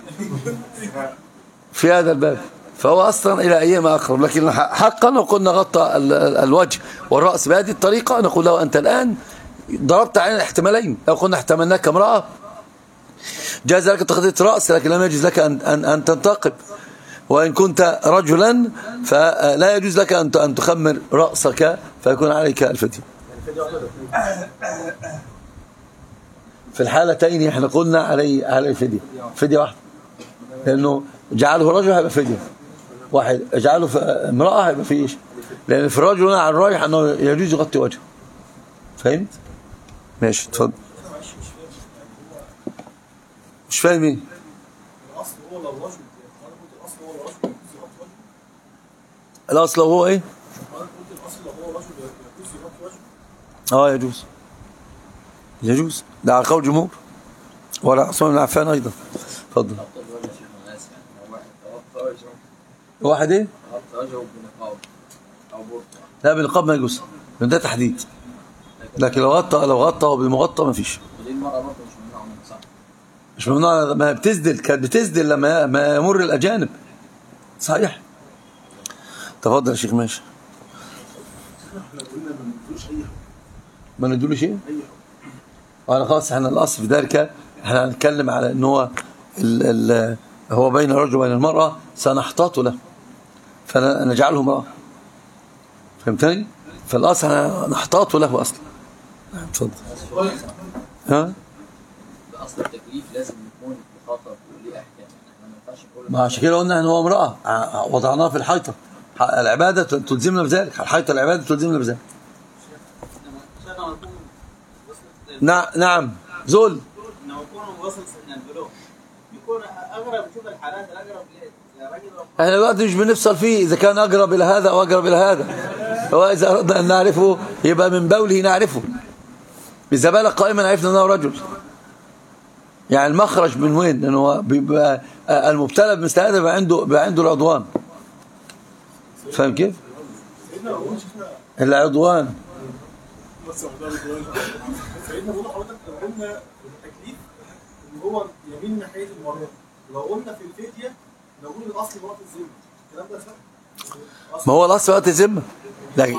في هذا الباب، فهو أصلا إلى أيما أقرب. لكن حقا لو قلنا غطى الوجه والرأس بهذه الطريقة نقول له أنت الآن ضربت علينا الاحتمالين. لو قلنا احتملناك امرأة جاز لك تغطية رأس لكن لم يجوز لك أن, أن, أن تنتقب، وإن كنت رجلا فلا يجوز لك أن أن تخمر رأسك فيكون عليك الفدية. في الحالتين احنا قلنا عليه عليه فدية فدية واحدة، لأنه جعله رجل هيبقى فدية واحد، جعله امرأة هيبقى فيه ايش؟ لأن في الرجل هنا على الراجح أنه يجوز يغطي وجهه. فهمت؟ ماشي اتفضل. مش فاهم ايه؟ الأصل هو لو رجل الأصل هو لو رجل الأصل هو ايه؟ اه يجوز يجوز، ده على قول جمهور ولا عثمان بن عفان ايضا. اتفضل. واحد ايه؟ لا بالنقاب ما يجوز، ده تحديد. لكن لو غطى لو غطى وبمغطى ما فيش. ليه المرأة برضه مش ممنوعة منه صح؟ مش ممنوع، ما بتسدل، كانت بتسدل لما ما يمر الأجانب. صحيح. تفضل يا شيخ. ماشي. احنا قلنا ما ندلوش اي حكم. ما ندلوش ايه؟ اي حكم. انا خلاص احنا الاصل في ذلك احنا هنتكلم على ان هو ال ال هو بين الرجل وبين المرأة سنحتاط له فنجعله امرأة. فهمتني؟ فالاصل نحتاط له اصلا. اتفضل. ها؟ اصل التكليف لازم يكون مخاطب وليه احكام، احنا ما ينفعش نقول ما عشان كده قلنا ان هو امرأة وضعناه في الحيطة. العبادة تلزمنا بذلك، الحيطة العبادة تلزمنا بذلك. نعم نعم زول انه يكون وصل سن البلوغ يكون اقرب، نشوف الحالات الاقرب لراجل. احنا دلوقتي مش بنفصل فيه اذا كان اقرب الى هذا او اقرب الى هذا. هو اذا اردنا ان نعرفه يبقى من بوله نعرفه. اذا بلغ قائما عرفنا انه رجل. يعني المخرج من وين؟ لانه بيبقى المبتلى بمثل هذا بيبقى عنده بيبقى عنده العدوان. فاهم كيف؟ العدوان. سيدنا بقول لحضرتك لو قلنا التكليف ان هو يميل ناحيه المراه، لو قلنا في الفديه نقول الاصل وقت الذمه، الكلام ده صح؟ ما هو الاصل وقت الذمه. لكن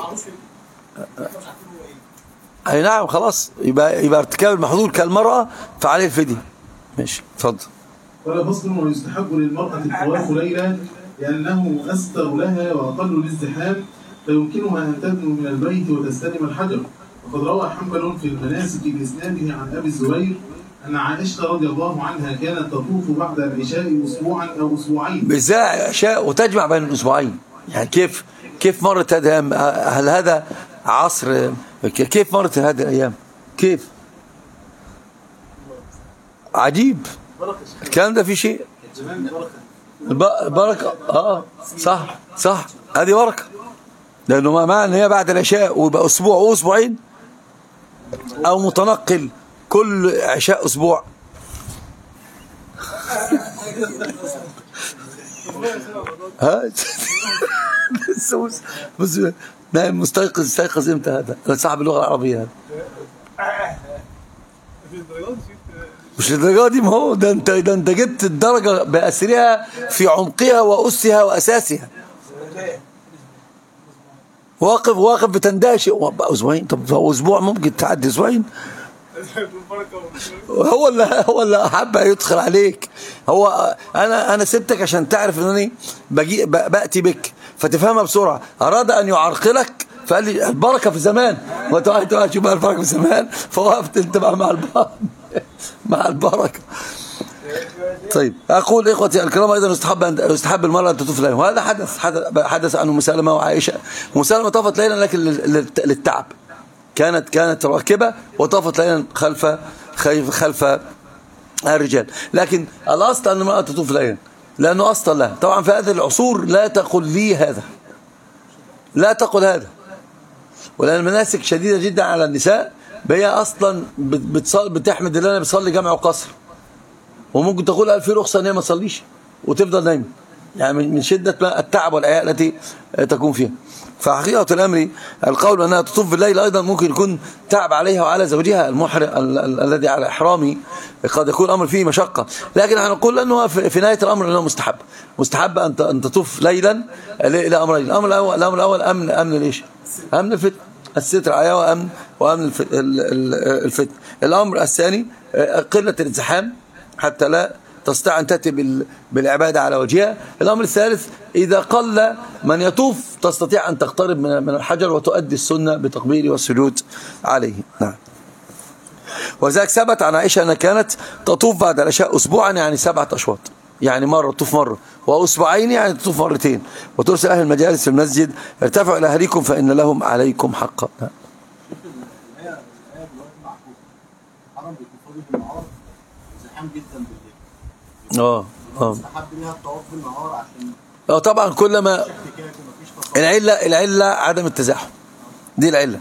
اي نعم خلاص يبقى يبقى ارتكاب المحظور كالمراه فعليه الفديه. ماشي اتفضل. قال فصل ويستحب للمرأة الطواف ليلا لأنه أستر لها وأقل الازدحام فيمكنها أن تدنو من البيت وتستلم الحجر. وقد روى حنبل في المناسك بإسناده عن أبي الزبير أن عائشة رضي الله عنها كانت تطوف بعد العشاء أسبوعا أو أسبوعين. بإزاي عشاء وتجمع بين الأسبوعين؟ يعني كيف كيف مرت هذه؟ هل هذا عصر؟ كيف مرت هذه الأيام؟ كيف؟ عجيب. الكلام ده في شيء. البركة اه صح صح هذه بركة. لأنه ما معنى ان هي بعد العشاء ويبقى أسبوع وأسبوعين أو متنقل كل عشاء أسبوع. ها بس نايم مستيقظ استيقظ امتى هذا؟ أنا صاحب اللغة العربية هذا. مش للدرجة دي. ما هو ده انت ده انت جبت الدرجة بأسرها في عمقها وأسها وأساسها. واقف واقف بتنداشئ أسبوعين. طب أسبوع ممكن تعدي أسبوعين. هو اللي هو اللي حب يدخل عليك. هو انا انا سبتك عشان تعرف انني باجي باتي بك فتفهمها بسرعه. اراد ان يعرقلك فقال لي البركه في زمان وانت قاعد تشوف البركه في زمان فوقفت انت بقى مع البركه مع البركه. طيب اقول اخوتي الكرام ايضا يستحب ان يستحب المراه ان تطوف ليلا. وهذا حدث حدث عن ام سلمة وعائشه. ام سلمة طافت ليلا لكن للتعب. كانت كانت راكبه وطافت ليلا خلف خلف الرجال. لكن الاصل ان المراه تطوف ليلا لانه اصل لها. طبعا في هذه العصور لا تقل لي هذا، لا تقل هذا، ولان المناسك شديده جدا على النساء. هي اصلا بتصلي بتحمد الله بتصلي جمع وقصر، وممكن تقول هل في رخصه ان هي ما تصليش وتفضل نايمه، يعني من شده التعب والعياء التي تكون فيها. فحقيقه الامر القول انها تطوف بالليل ايضا ممكن يكون تعب عليها وعلى زوجها المحرم الذي على احرامه، قد يكون الامر فيه مشقه. لكن احنا نقول انه في نهايه الامر انه مستحب مستحب ان ان تطوف ليلا الى امرين. الامر الاول الامر الاول امن امن الايش؟ امن الفتن، الستر عليها وامن وامن الفتن. الامر الثاني قله الازدحام حتى لا تستطيع أن تأتي بالعبادة على وجهها. الأمر الثالث إذا قل من يطوف تستطيع أن تقترب من الحجر وتؤدي السنة بتقبيله والسجود عليه. نعم. وذلك ثبت عن عائشة أنها كانت تطوف بعد العشاء أسبوعا يعني سبعة أشواط، يعني مرة تطوف مرة، وأسبوعين يعني تطوف مرتين، وترسل أهل المجالس في المسجد ارتفعوا إلى أهليكم فإن لهم عليكم حقا. نعم. اه اه اه طبعا كلما العله العله عدم التزاحم دي العله.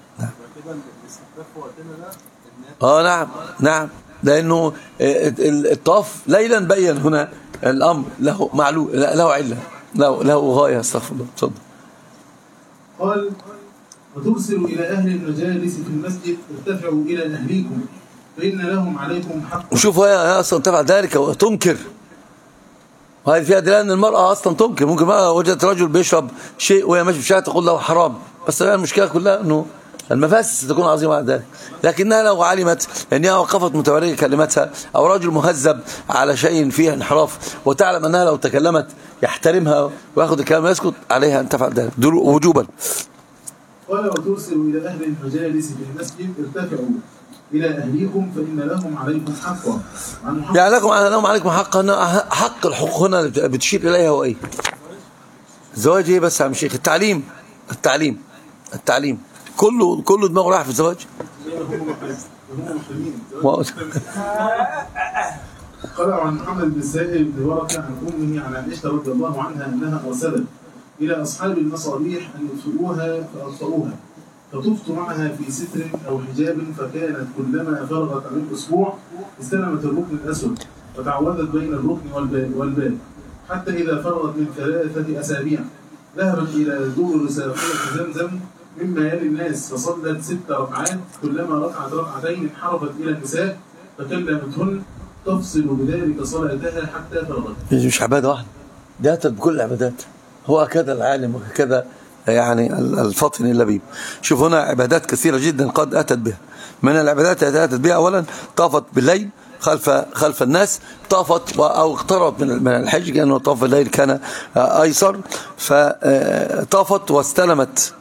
اه نعم نعم لانه الطواف ليلا بين هنا الامر له معلوم له عله له له غايه. استغفر الله. اتفضل. قال وترسل إلى أهل المجالس في المسجد ارتفعوا إلى أهليكم فإن لهم عليكم حق. وشوفوا هي أصلا تفعل ذلك وتنكر، وهذه فيها دلالة أن المرأة أصلا تنكر. ممكن ما وجدت رجل بيشرب شيء وهي ماشي في الشارع تقول له حرام، بس المشكلة كلها أنه المفاسد ستكون عظيمة على ذلك. لكنها لو علمت أنها وقفت متورية كلمتها، أو رجل مهذب على شيء فيه انحراف وتعلم أنها لو تكلمت يحترمها ويأخذ الكلام ويسكت، عليها أن تفعل ذلك وجوبا. قال وترسل إلى أهل المجالس في المسجد ارتفعوا إلى أهليكم فإن لهم عليكم حقا. يعني لكم لهم عليكم حقا. حق الحقوق هنا بتشير إليها هو إيه؟ الزواج إيه بس يا عم شيخ؟ التعليم التعليم التعليم كله كله دماغه رايح في الزواج. قال عن محمد بن سائب بن ورقة عن أمه عن عائشة رضي الله عنها أنها أرسلت إلى أصحاب المصابيح أن يطفئوها فأطفئوها، فطفت معها في ستر أو حجاب، فكانت كلما فرغت عن الأسبوع استلمت الركن الأسود وتعوذت بين الركن والباب، حتى إذا فرغت من ثلاثة أسابيع ذهبت إلى دور ساقية زمزم مما يلي الناس فصلت ست ركعات، كلما ركعت ركعتين انحرفت إلى النساء فكلمتهن تفصل بذلك صلاتها حتى فرغت. مش عبادة واحدة، ده أتت بكل العبادات. هو كذا العالم وكذا يعني الفطن اللبيب. شوف هنا عبادات كثيرة جدا قد أتت بها. من العبادات التي أتت بها أولا طافت بالليل خلف خلف الناس، طافت أو اقتربت من الحج لأنه طاف الليل كان أيسر، فطافت واستلمت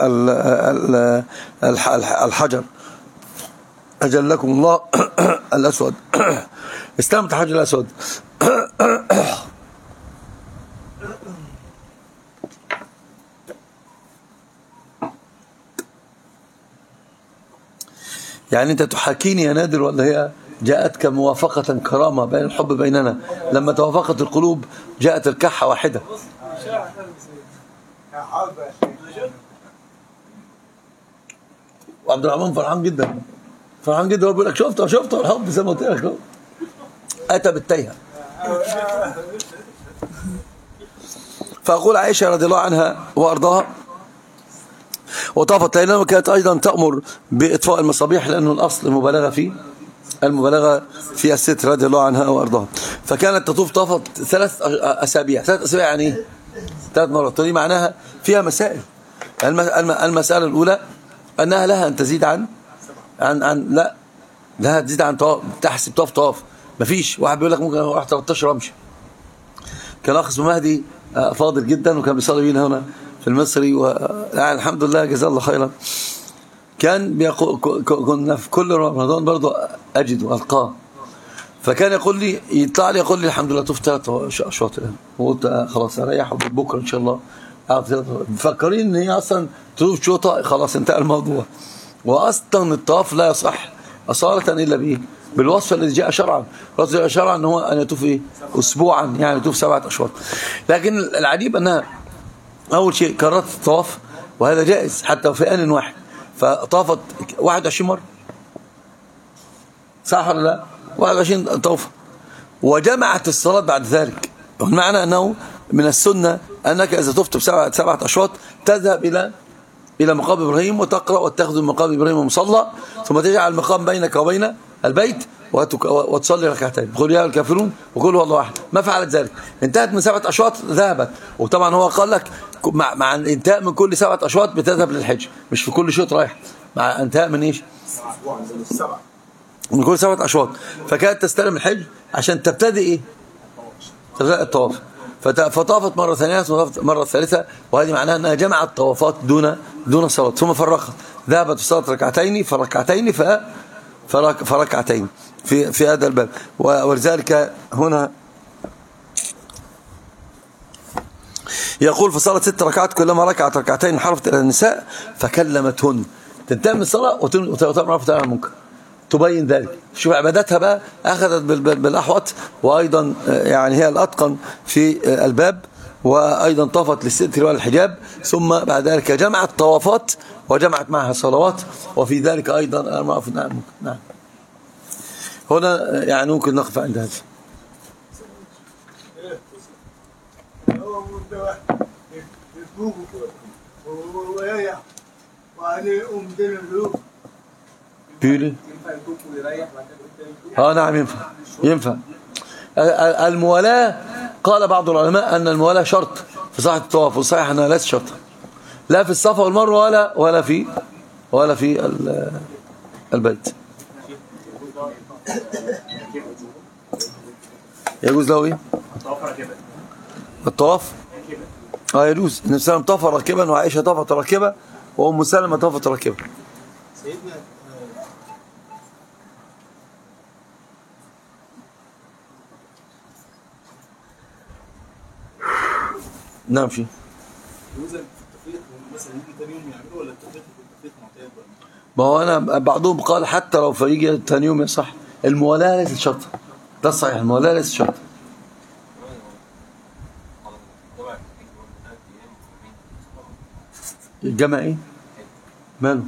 الحجر أجلكم الله الأسود استلمت الحجر الأسود. يعني أنت تحاكيني يا نادر ولا هي جاءتك موافقة كرامة بين الحب بيننا؟ لما توافقت القلوب جاءت الكحة واحدة. وعبد الرحمن فرحان جدا فرحان جدا بيقول لك شفت شفت الحب زي ما قلت لك أتى بالتيهة. فأقول عائشة رضي الله عنها وأرضاها وطافت ليلا، وكانت أيضا تأمر بإطفاء المصابيح لأنه الأصل المبالغة فيه المبالغة في الستر رضي الله عنها وأرضاها. فكانت تطوف طافت ثلاث أسابيع. ثلاث أسابيع يعني إيه؟ ثلاث مرات. دي معناها فيها مسائل. المسألة الأولى أنها لها أن تزيد عن عن عن لا لها تزيد عن طواف، تحسب طواف طواف. مفيش واحد بيقول لك ممكن أروح ثلاثة عشر وأمشي. كان أخ اسمه مهدي فاضل جدا وكان بيصلي بينا هنا في المصري، ويعني الحمد لله جزاه الله خيرا. كان بيقول كنا في كل رمضان برضه أجده ألقاه، فكان يقول لي يطلع لي يقول لي الحمد لله طفت ثلاث أشواط الآن، وقلت خلاص أريح بكرة إن شاء الله. مفكرين إن هي أصلا تطوف شوطة خلاص انتهى الموضوع، وأصلا الطواف لا يصح أصالة إلا بإيه؟ بالوصف الذي جاء شرعا. الوصف الذي جاء شرعا أن هو أن يطوف إيه؟ أسبوعا، يعني يطوف سبعة أشواط. لكن العجيب أنها أول شيء كررت الطواف، وهذا جائز حتى في آن واحد، فطافت واحد وعشرين مرة، صح ولا لا؟ واحد وعشرين طوف، وجمعت الصلاة بعد ذلك. والمعنى أنه من السنة أنك إذا طفت بسبعة سبعة أشواط تذهب إلى إلى مقام إبراهيم وتقرأ وتأخذ مقام إبراهيم مصلى، ثم تجعل المقام بينك وبين البيت وتصلي ركعتين، قل يا الكافرون وقل هو الله أحد. ما فعلت ذلك، انتهت من سبعة أشواط ذهبت. وطبعا هو قال لك مع, مع الانتهاء من كل سبعة أشواط بتذهب للحج، مش في كل شوط رايح، مع انتهاء من ايش؟ من كل سبعة أشواط. فكانت تستلم الحج عشان تبتدي ايه؟ تبتدي الطواف. فطافت مرة ثانية ثم طافت مرة ثالثة، وهذه معناها أنها جمعت طوافات دون دون صلاة، ثم فرقت، ذهبت الصلاة ركعتين فركعتين فرك فركعتين في في هذا الباب. ولذلك هنا يقول فصلت ست ركعات كلما ركعت ركعتين انحرفت إلى النساء فكلمتهن. تنتهي من الصلاة وتأمر معروف وتنهى عن المنكر، تبين ذلك. شوف عباداتها بقى أخذت بالأحوط، وأيضا يعني هي الأتقن في الباب، وأيضا طافت للستر والحجاب، ثم بعد ذلك جمعت طوافات وجمعت معها صلوات، وفي ذلك أيضا المعروف والنهي عن المنكر. نعم. هنا يعني ممكن نقف عند هذا. بيقول اه نعم ينفع ينفع. الموالاة قال بعض العلماء أن الموالاة شرط في صحة الطواف، والصحيح أنها ليست شرط لا في الصفا والمروة ولا ولا في ولا في البيت. يجوز له ايه؟ الطواف اه يجوز. النبي صلى الله عليه وسلم طاف راكبا، وعائشة طافت راكبة، وأم سلمة طافت راكبة. سيدنا نعم شيء يجوز التفريق مثلا يجي ثاني يوم يعملوا، ولا التفريق التفريق معتاد ولا؟ ما هو أنا بعضهم قال حتى لو فيجي ثاني يوم يصح. الموالاة ليست شرط، ده الصحيح، الموالاة ليست شرط. الجمع ايه؟ ماله؟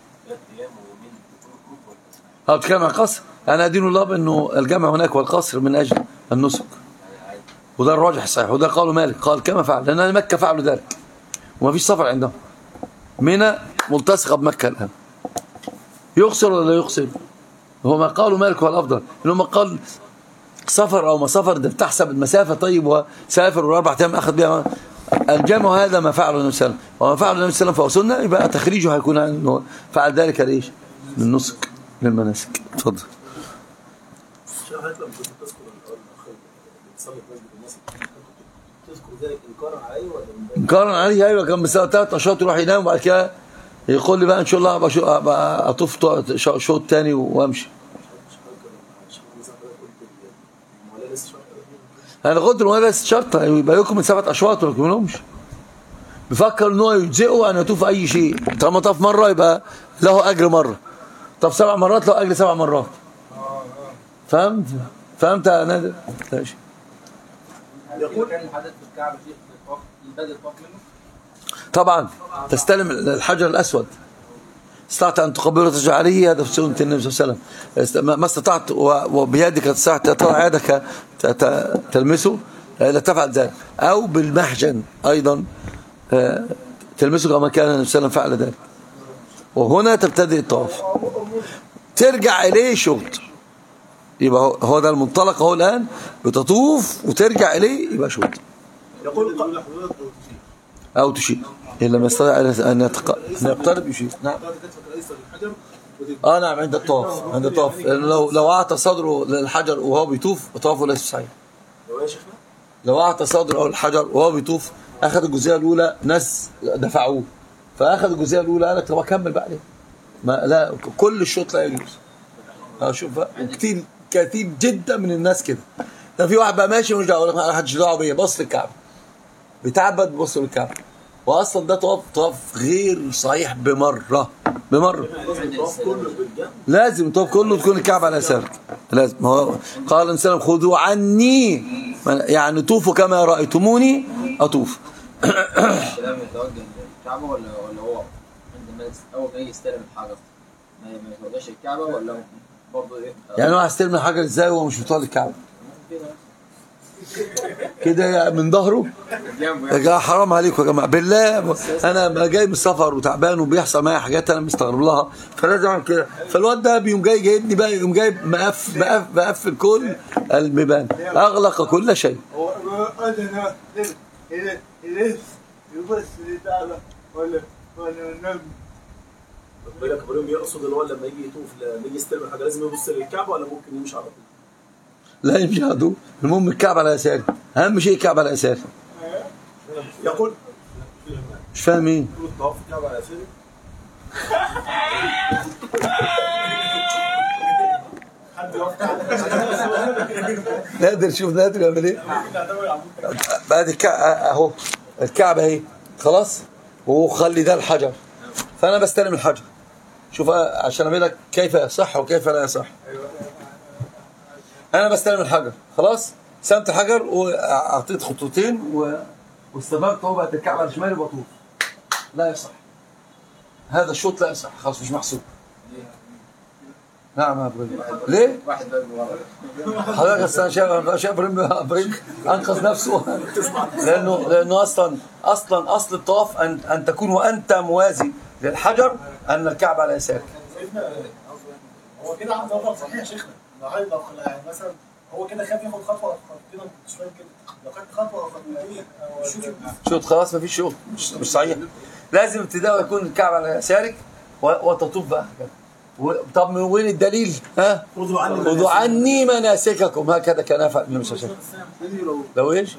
اه بتتكلم عن القصر. انا ادين الله بانه الجمع هناك والقصر من اجل النسك، وده الراجح الصحيح، وده قاله مالك قال كما فعل، لان مكه فعلوا ذلك وما فيش سفر عندهم. منى ملتصقه بمكه الان، يقصر ولا لا يقصر؟ هو ما قالوا مالك هو الافضل، انما قال سفر او ما سفر ده بتحسب المسافه. طيب وسافر واربع ايام اخذ بها. الجمع هذا ما فعله النبي صلى الله عليه وسلم، وما فعله النبي صلى الله عليه وسلم فهو سنه، يبقى تخريجه هيكون انه فعل ذلك ليش؟ للنسك، للمناسك. اتفضل. شيخ حضرتك لما كنت تذكر الاخ بتصلي في مسجد الناس تذكر ذلك انكارا عليه ولا انكارا عليه؟ ايوه كان بيصلي ثلاث اشواط يروح ينام، وبعد كده يقول لي بقى ان شاء الله ابقى اطوف شوط ثاني وامشي. انا قلت له هذا شرط، يبقى لكم من سبعه اشواط ولا لهمش. بفكر ان هو يجزئه ان يطوف اي شيء، طالما طاف مره يبقى له اجر مره، طب سبع مرات له اجر سبع مرات. فهمت؟ فهمت يا نادر؟ ماشي. يقول كان الحدث في الكعبه شيء الطواف البدء الطواف منه طبعا تستلم الحجر الاسود، استطعت ان تقبله وتجعله، هذا في سنه النبي صلى الله عليه وسلم. ما استطعت وبيدك تضع يدك تلمسه لا تفعل ذلك، او بالمحجن ايضا تلمسه كما كان النبي صلى الله عليه وسلم فعل ذلك. وهنا تبتدئ الطواف، ترجع اليه شوط، يبقى هو ده المنطلق. هو الان بتطوف وترجع اليه يبقى شوط. يقول او تشير الا ما يستطيع ان يقترب يشير. نعم اه نعم عند الطواف، عند الطواف لو لو اعطى صدره للحجر وهو بيطوف طوافه ليس صحيح. لو اعطى صدره للحجر وهو بيطوف، اخذ الجزئيه الاولى ناس دفعوه، فاخذ الجزئيه الاولى قال لك طب اكمل بقى ليه؟ ما لا كل الشوط لا يجوز. اه شوف بقى كتير كتير جدا من الناس كده. ده في واحد بقى ماشي مش دعوه، ما حدش دعوه بيه، بص للكعبه بيتعبد بص للكعبه، واصلا ده طواف طواف غير صحيح بمره بمره. لازم الطواف كله تكون الكعبه على يسارك، لازم. هو قال الانسان خذوا عني، يعني طوفوا كما رايتموني اطوف. الكلام يتوجه للكعبه ولا ولا هو عندما اول ما يجي يستلم الحجر ما يتوجهش الكعبه، ولا برضه ايه؟ يعني هو هيستلم الحجر ازاي وهو مش بيطلع الكعبه كده من ظهره؟ يا جماعه حرام عليكم يا جماعه بالله، انا جاي من السفر وتعبان وبيحصل معايا حاجات انا مستغرب لها، فلازم اعمل كده. فالواد ده بيقوم جاي جايبني بقى، يقوم جايب مقفل مقفل مقفل كل البيبان، اغلق كل شيء. هو انا ليه يبص لتعالى ولا ولا النبي بالك ابراهيم يقصد اللي هو لما يجي يطوف لما يجي يستلم الحاجه لازم يبص للكعبه ولا ممكن يمشي على طول؟ لا يمشي على طول، المهم الكعبه على يساري، اهم شيء الكعبه على يساري. يقول مش فاهم ايه؟ الطواف الكعبه على يساري. نادر شوف نادر يعمل ايه؟ بعد الكعبه اهو الكعبه اهي خلاص، وخلي ده الحجر، فانا بستلم الحجر. شوف عشان اعمل لك كيف يصح وكيف لا يصح. انا بستلم الحجر خلاص، سلمت الحجر واعطيت خطوتين و... واستمرت اهو، بقت الكعبه على شمالي وبطوف، لا يصح هذا الشوط، لا يصح خلاص مش محسوب. نعم يا ابراهيم. ليه؟ واحد بقى حضرتك اصلا شايف شايف ابراهيم انقذ نفسه، لانه لانه اصلا اصلا اصل الطواف ان ان تكون وانت موازي للحجر أن الكعبة على يسارك. هو كده عنده افضل صحيح يا شيخنا. لو عايز لو يعني مثلا هو كده خاف ياخد خطوه كده مش فاهم كده، لو خدت خطوه او خطوتين شوط خلاص مفيش شوط، مش مش صحيح. لازم ابتداء يكون الكعبة على يسارك وتطوف بقى. طب من وين الدليل؟ ها؟ خذوا عني خذوا عني مناسككم، هكذا كان يفعل النبي صلى الله عليه وسلم. لو ايش؟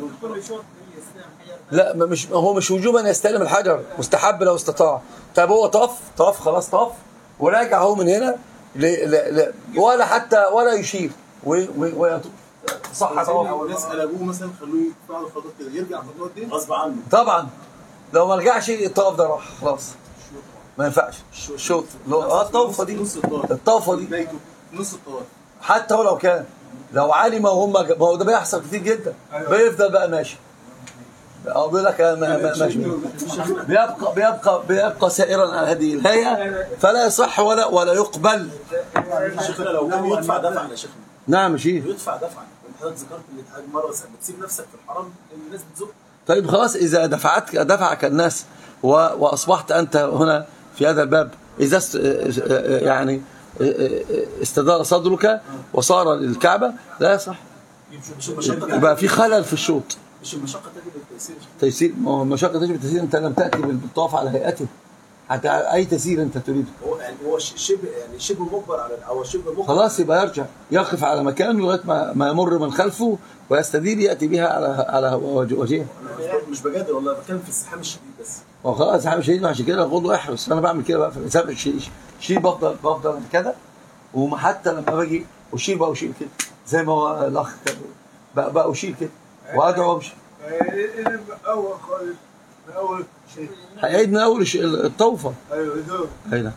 لا مش هو مش وجوبا يستلم الحجر، مستحب لو استطاع. طب هو طاف طاف خلاص طاف وراجع هو من هنا ل... ل... ل... ولا حتى ولا يشير و... و... ويطوف صح طبعا. او نسال ابوه مثلا خلوه يدفع له خطوات كده يرجع خطوات دي غصب عنه طبعا. لو ما رجعش الطواف ده راح خلاص ما ينفعش. الشوط اه الطوفه دي الطوفه دي نص الطواف حتى ولو كان لو علم وهم ما هو ده بيحصل كتير جدا. بيفضل بقى ماشي او بيقول لك ماشي بيبقى بيبقى بيبقى سائرا على هذه الهيئه فلا يصح ولا ولا يقبل. شيخنا لو كان يدفع دفعا يا شيخنا. نعم يا شيخ يدفع دفعا. انت حضرتك ذكرت ان مره بتسيب نفسك في الحرم ان الناس بتزق. طيب خلاص اذا دفعتك دفعك الناس واصبحت انت هنا في هذا الباب اذا است يعني استدار صدرك وصار للكعبه لا يصح. يبقى في خلل في الشوط. مش المشقه تجب التيسير. تيسير ما هو المشقه تجب التيسير. انت لم تاتي بالطواف على هيئته حتى اي تيسير انت تريده. هو يعني هو شبه يعني شبه مجبر على او شبه مجبر خلاص يبقى يرجع يقف على مكانه لغايه ما ما يمر من خلفه ويستدير ياتي بها على على وجهه. مش بجادل والله بتكلم في الزحام الشديد بس. هو خلاص الزحام الشديد عشان كده خده احرص. انا بعمل كده بقى في الزحام الشديد شيل بفضل بفضل كده وحتى لما باجي اشيل بقى اشيل كده زي ما هو الاخ بقى بقى اشيل كده وادعو وامشي. اول خالص من اول شيء هيعيد من اول الطوفه. ايوه دول ايوه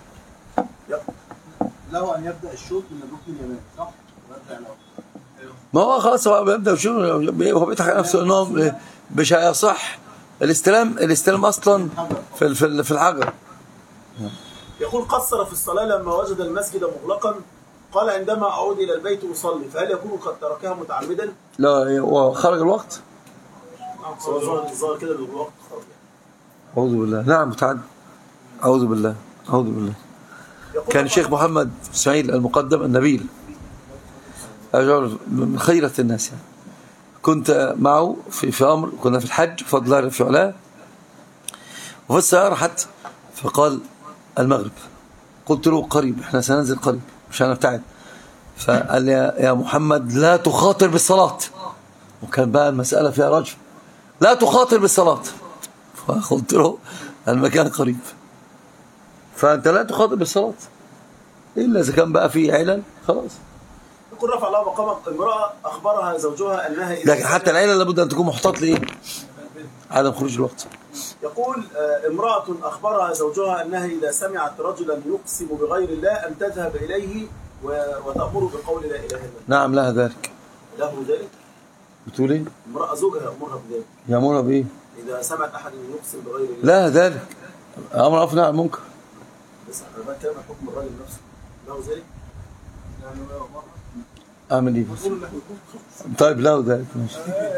له ان يبدا الشوط من الركن اليماني صح؟ ما هو خلاص هو بيبدا شو هو بيضحك نفسه انه مش هيصح الاستلام. الاستلام اصلا في في في الحجر. يقول قصر في الصلاه لما وجد المسجد مغلقا قال عندما اعود الى البيت اصلي فهل يكون قد تركها متعمدا؟ لا وخرج الوقت. ظهر كده الوقت خرج. اعوذ بالله. نعم متعد. اعوذ بالله اعوذ بالله. كان الشيخ محمد اسماعيل المقدم النبيل أجر من خيرة الناس يعني. كنت معه في في امر كنا في الحج فضل الله في علاه وفي السياره حتى فقال المغرب. قلت له قريب احنا سننزل قريب مش هنبتعد. فقال لي يا محمد لا تخاطر بالصلاه. وكان بقى المساله فيها رجل لا تخاطر بالصلاه. فقلت له المكان قريب فانت لا تخاطر بالصلاه الا اذا كان بقى في علل خلاص. يقول رفع الله مقام امراه اخبرها زوجها انها لكن حتى العلل لابد ان تكون محتاط لايه؟ عدم خروج الوقت. يقول امراه اخبرها زوجها انها اذا سمعت رجلا يقسم بغير الله ان تذهب اليه وتامره بقول لا اله الا الله. نعم لها ذلك. له ذلك؟ بتقول ايه؟ امراه زوجها يامرها بذلك. يامرها بايه؟ اذا سمعت احد يقسم بغير الله. لا ذلك امر عفوا عن منكر. بس انا بتكلم عن حكم الراجل نفسه. له ذلك؟ اعمل ايه بس؟ طيب له ذلك ماشي.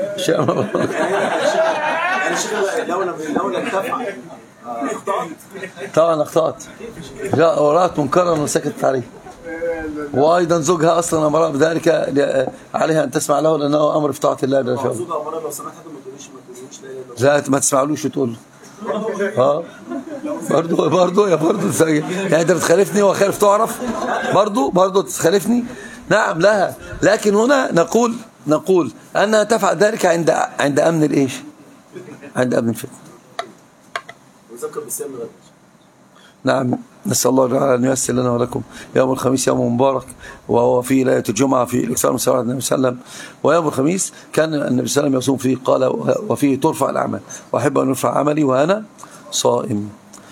يعني شيخ لو لم لو لم تفعل اخطات. طبعا اخطات. لا ورات منكرا وسكتت عليه. وايضا زوجها اصلا امرها بذلك عليها ان تسمع له لانه امر في طاعه الله جل وعلا. زوجها امرها لو سمعت حد ما تقوليش ما تقوليش لا لا ما تسمعلوش وتقول اه برضه برضه يا برضه يعني انت بتخالفني وخالف تعرف برضه برضه تخالفني. نعم لها لكن هنا نقول نقول انها تفعل ذلك عند عند امن الايش؟ عند امن الفتنه. وذكر بالصيام الغد. نعم نسال الله ان ييسر لنا ولكم. يوم الخميس يوم مبارك وهو في ليله الجمعه في الاكثار من صلاه النبي صلى الله عليه وسلم. ويوم الخميس كان النبي صلى الله عليه وسلم يصوم فيه قال وفيه ترفع الاعمال واحب ان يرفع عملي وانا صائم.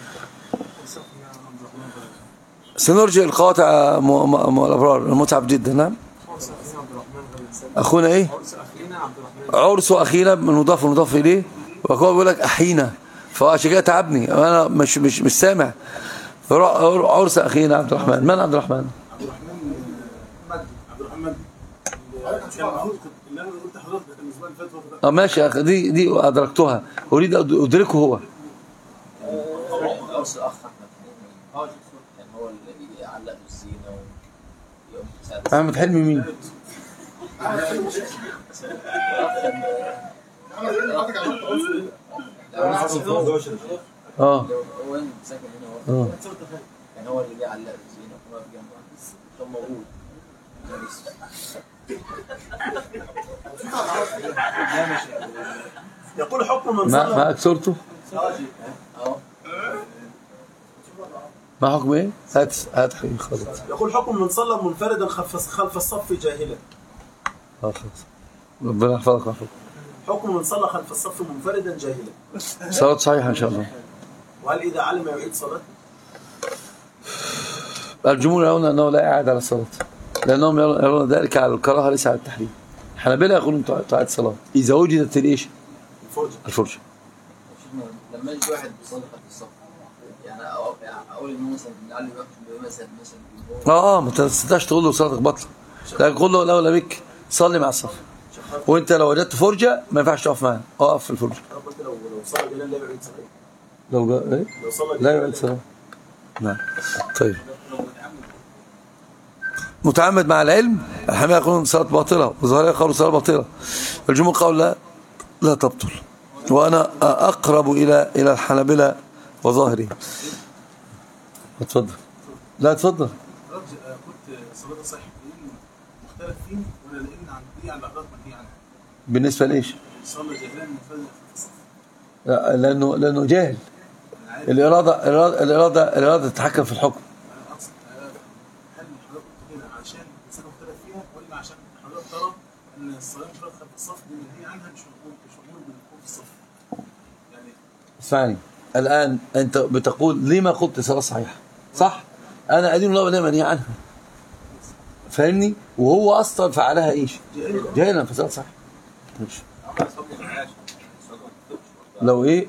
سنرجع القاطع الابرار المتعب جدا. نعم اخونا ايه؟ عرس اخينا من مضاف مضاف اليه وهو بيقول لك احينا فعشان كده تعبني انا مش مش مش سامع. عرس اخينا عبد الرحمن. من عبد الرحمن؟ عبد الرحمن عبد الرحمن كان المفروض اللي انا قلت لحضرتك كان الاسبوع اللي فات. اه ماشي يا اخي دي دي ادركتها اريد ادركه هو. عرس اخ احمد حلمي مين؟ اه هو ساكن هنا هو اه يعني هو اللي جه علق زينه وهو في جنبه كان موجود. يقول حكم من ما صلى معك صورته؟ اه ما حكم ايه؟ هات هات حبيبي خالد. يقول حكم من صلى منفردا خلف خلف الصف جاهلا. اه خلاص ربنا يحفظك ويحفظك. حكم من صلى خلف الصف منفردا جاهلا. صلاة صحيحة ان شاء الله. وهل اذا علم يعيد صلاته؟ الجمهور يرون انه لا يعاد على الصلاة لانهم يرون ذلك على الكراهة ليس على التحريم. الحنابلة يقولون تعاد الصلاة اذا وجدت الايش؟ الفرجه. الفرجة. لما يجي واحد بيصلي خلف الصف يعني اقول انه مثلا لعله يحكم مثلا مثلا اه اه ما تستطيعش تقول له صلاتك باطلة، لكن قول له الاولى بك صلي مع الصف، وانت لو وجدت فرجة ما ينفعش تقف معاه، اقف في الفرجة. قلت لو لو صلى جاهلا لا يعيد صلاته. لو جاء ايه؟ لو صلى لا جاهلا يعيد صلاة. نعم طيب. متعمد مع العلم الحنابلة يقولون صلاة باطلة والظاهرية قالوا صلاة باطلة. الجمهور قالوا لا لا تبطل، وانا اقرب الى الى الحنابلة وظاهري. اتفضل. لا اتفضل. كنت صلاة صحيح مختلف فيه ولا لان عندي على الاعراض منهي عنها؟ بالنسبة ليش؟ صلى جاهلا منفردا في الصف. لا، لانه لانه جاهل. الإرادة الإرادة الإرادة الإرادة تتحكم في الحكم. انا اقصد هل حضرتك قلت هنا عشان الانسان مختلف فيها ولا عشان حضرتك ترى ان الصلاه المفرده خلف الصف دي منهي عنها مش مأمور مش مأمور بالوقوف في الصف؟ يعني اسمعني الآن أنت بتقول لما قلت صلاة صحيحة صح؟ أنا أدين الله ولا منهي عنها فاهمني؟ وهو أصلا فعلها إيش؟ جاهلا في صلاة صحيحة. ماشي. لو إيه؟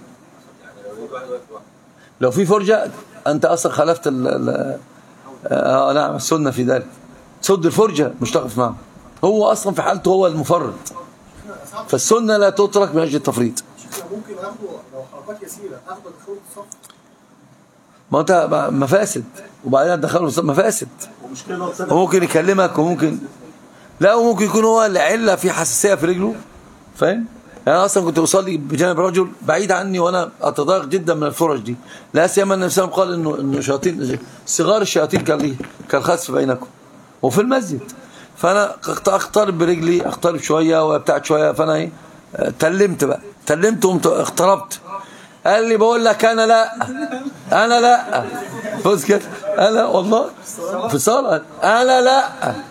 لو في فرجة أنت أصلا خالفت ال ال آه نعم السنة في ذلك. تسد الفرجة مش تقف معه، هو أصلا في حالته هو المفرد، فالسنة لا تترك من أجل التفريط. ممكن اخده لو حركات يسيره اخده دخول الصف. ما أنت مفاسد وبعدين تدخله في مفاسد، وممكن يكلمك وممكن لا، وممكن يكون هو العلة في حساسية في رجله فاهم؟ يعني أنا أصلا كنت أصلي بجانب رجل بعيد عني وأنا أتضايق جدا من الفرج دي، لا سيما النبي صلى الله عليه وسلم قال إنه إنه شياطين صغار الشياطين كان كالخسف بينكم وفي المسجد، فأنا أقترب برجلي أقترب شوية وابتعد شوية، فأنا إيه تلمت بقى تلمت وقمت اقتربت، قال لي بقول لك أنا لا أنا لا بص كده أنا والله في صلاة أنا لا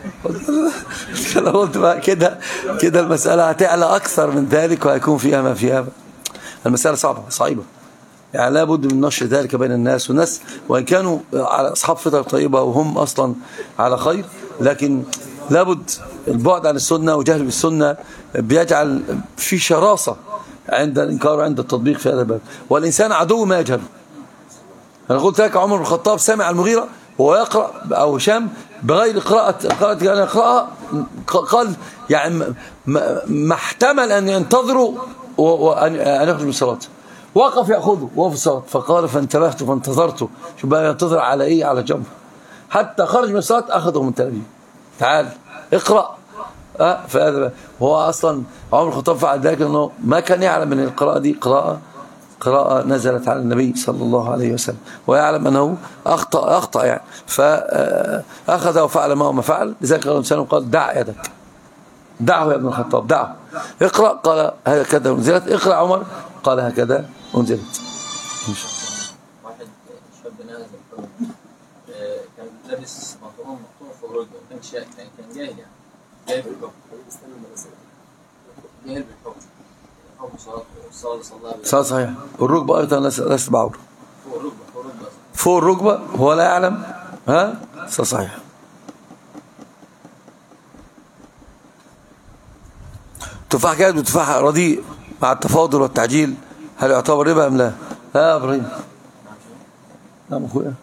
قلت بقى كده كده المسألة هتعلى أكثر من ذلك وهيكون فيها ما فيها. المسألة صعبة صعيبة يعني لابد من نشر ذلك بين الناس، والناس وإن كانوا على أصحاب فطر طيبة وهم أصلا على خير، لكن لابد البعد عن السنة وجهل بالسنة بيجعل في شراسة عند الإنكار وعند التطبيق في هذا الباب، والإنسان عدو ما يجهل. أنا قلت لك عمر بن الخطاب سمع المغيرة وهو يقرأ أو هشام بغير قراءة قراءة كان يقرأها، قال يعني ما احتمل أن ينتظروا وأن يخرج من الصلاة، وقف يأخذه وهو في الصلاة، فقال فانتبهت فانتظرته، شو بقى ينتظر على إيه؟ على جنب حتى خرج من الصلاة أخذه من تلبيه تعال اقرأ أه فهذا هو أصلا عمر بن الخطاب فعل ذلك لأنه ما كان يعلم أن القراءة دي قراءة قراءة نزلت على النبي صلى الله عليه وسلم، ويعلم أنه أخطأ أخطأ يعني، فأخذ وفعل ما هو ما فعل. لذلك قال الإنسان قال دع يدك، دعه يا ابن الخطاب دعه، اقرأ قال هكذا أنزلت، اقرأ عمر قال هكذا أنزلت. واحد شاب نازل كان لابس بنطلون مقطوع فوق رجله، كان شاك كان كان جاهل يعني جاهل بالحكم جاهل بالحكم حكم صلاة الصلاة صلاة صلاة صحيح. والركبة أيضا ليست بعورة، فوق الركبة فوق الركبة فوق الركبة هو لا يعلم ها صلاة صحيح. تفاح جاد وتفاح رديء مع التفاضل والتعجيل هل يعتبر ربا أم لا؟ لا يا إبراهيم. نعم أخويا.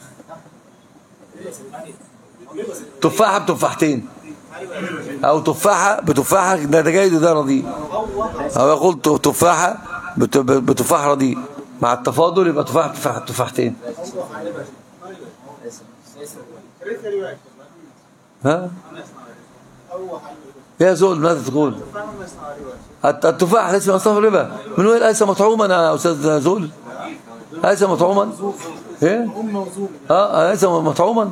تفاحة بتفاحتين أو تفاحة بتفاحة ده جيد وده رديء، أو يقول تفاحة بتفاح رديء مع التفاضل يبقى تفاحة بتفاح تفاحتين. ها يا زول ماذا تقول؟ التفاح ليس من أصناف الربا. من وين ليس مطعوما يا أستاذ زول؟ ليس مطعوما؟ ايه؟ اه ليس مطعوما؟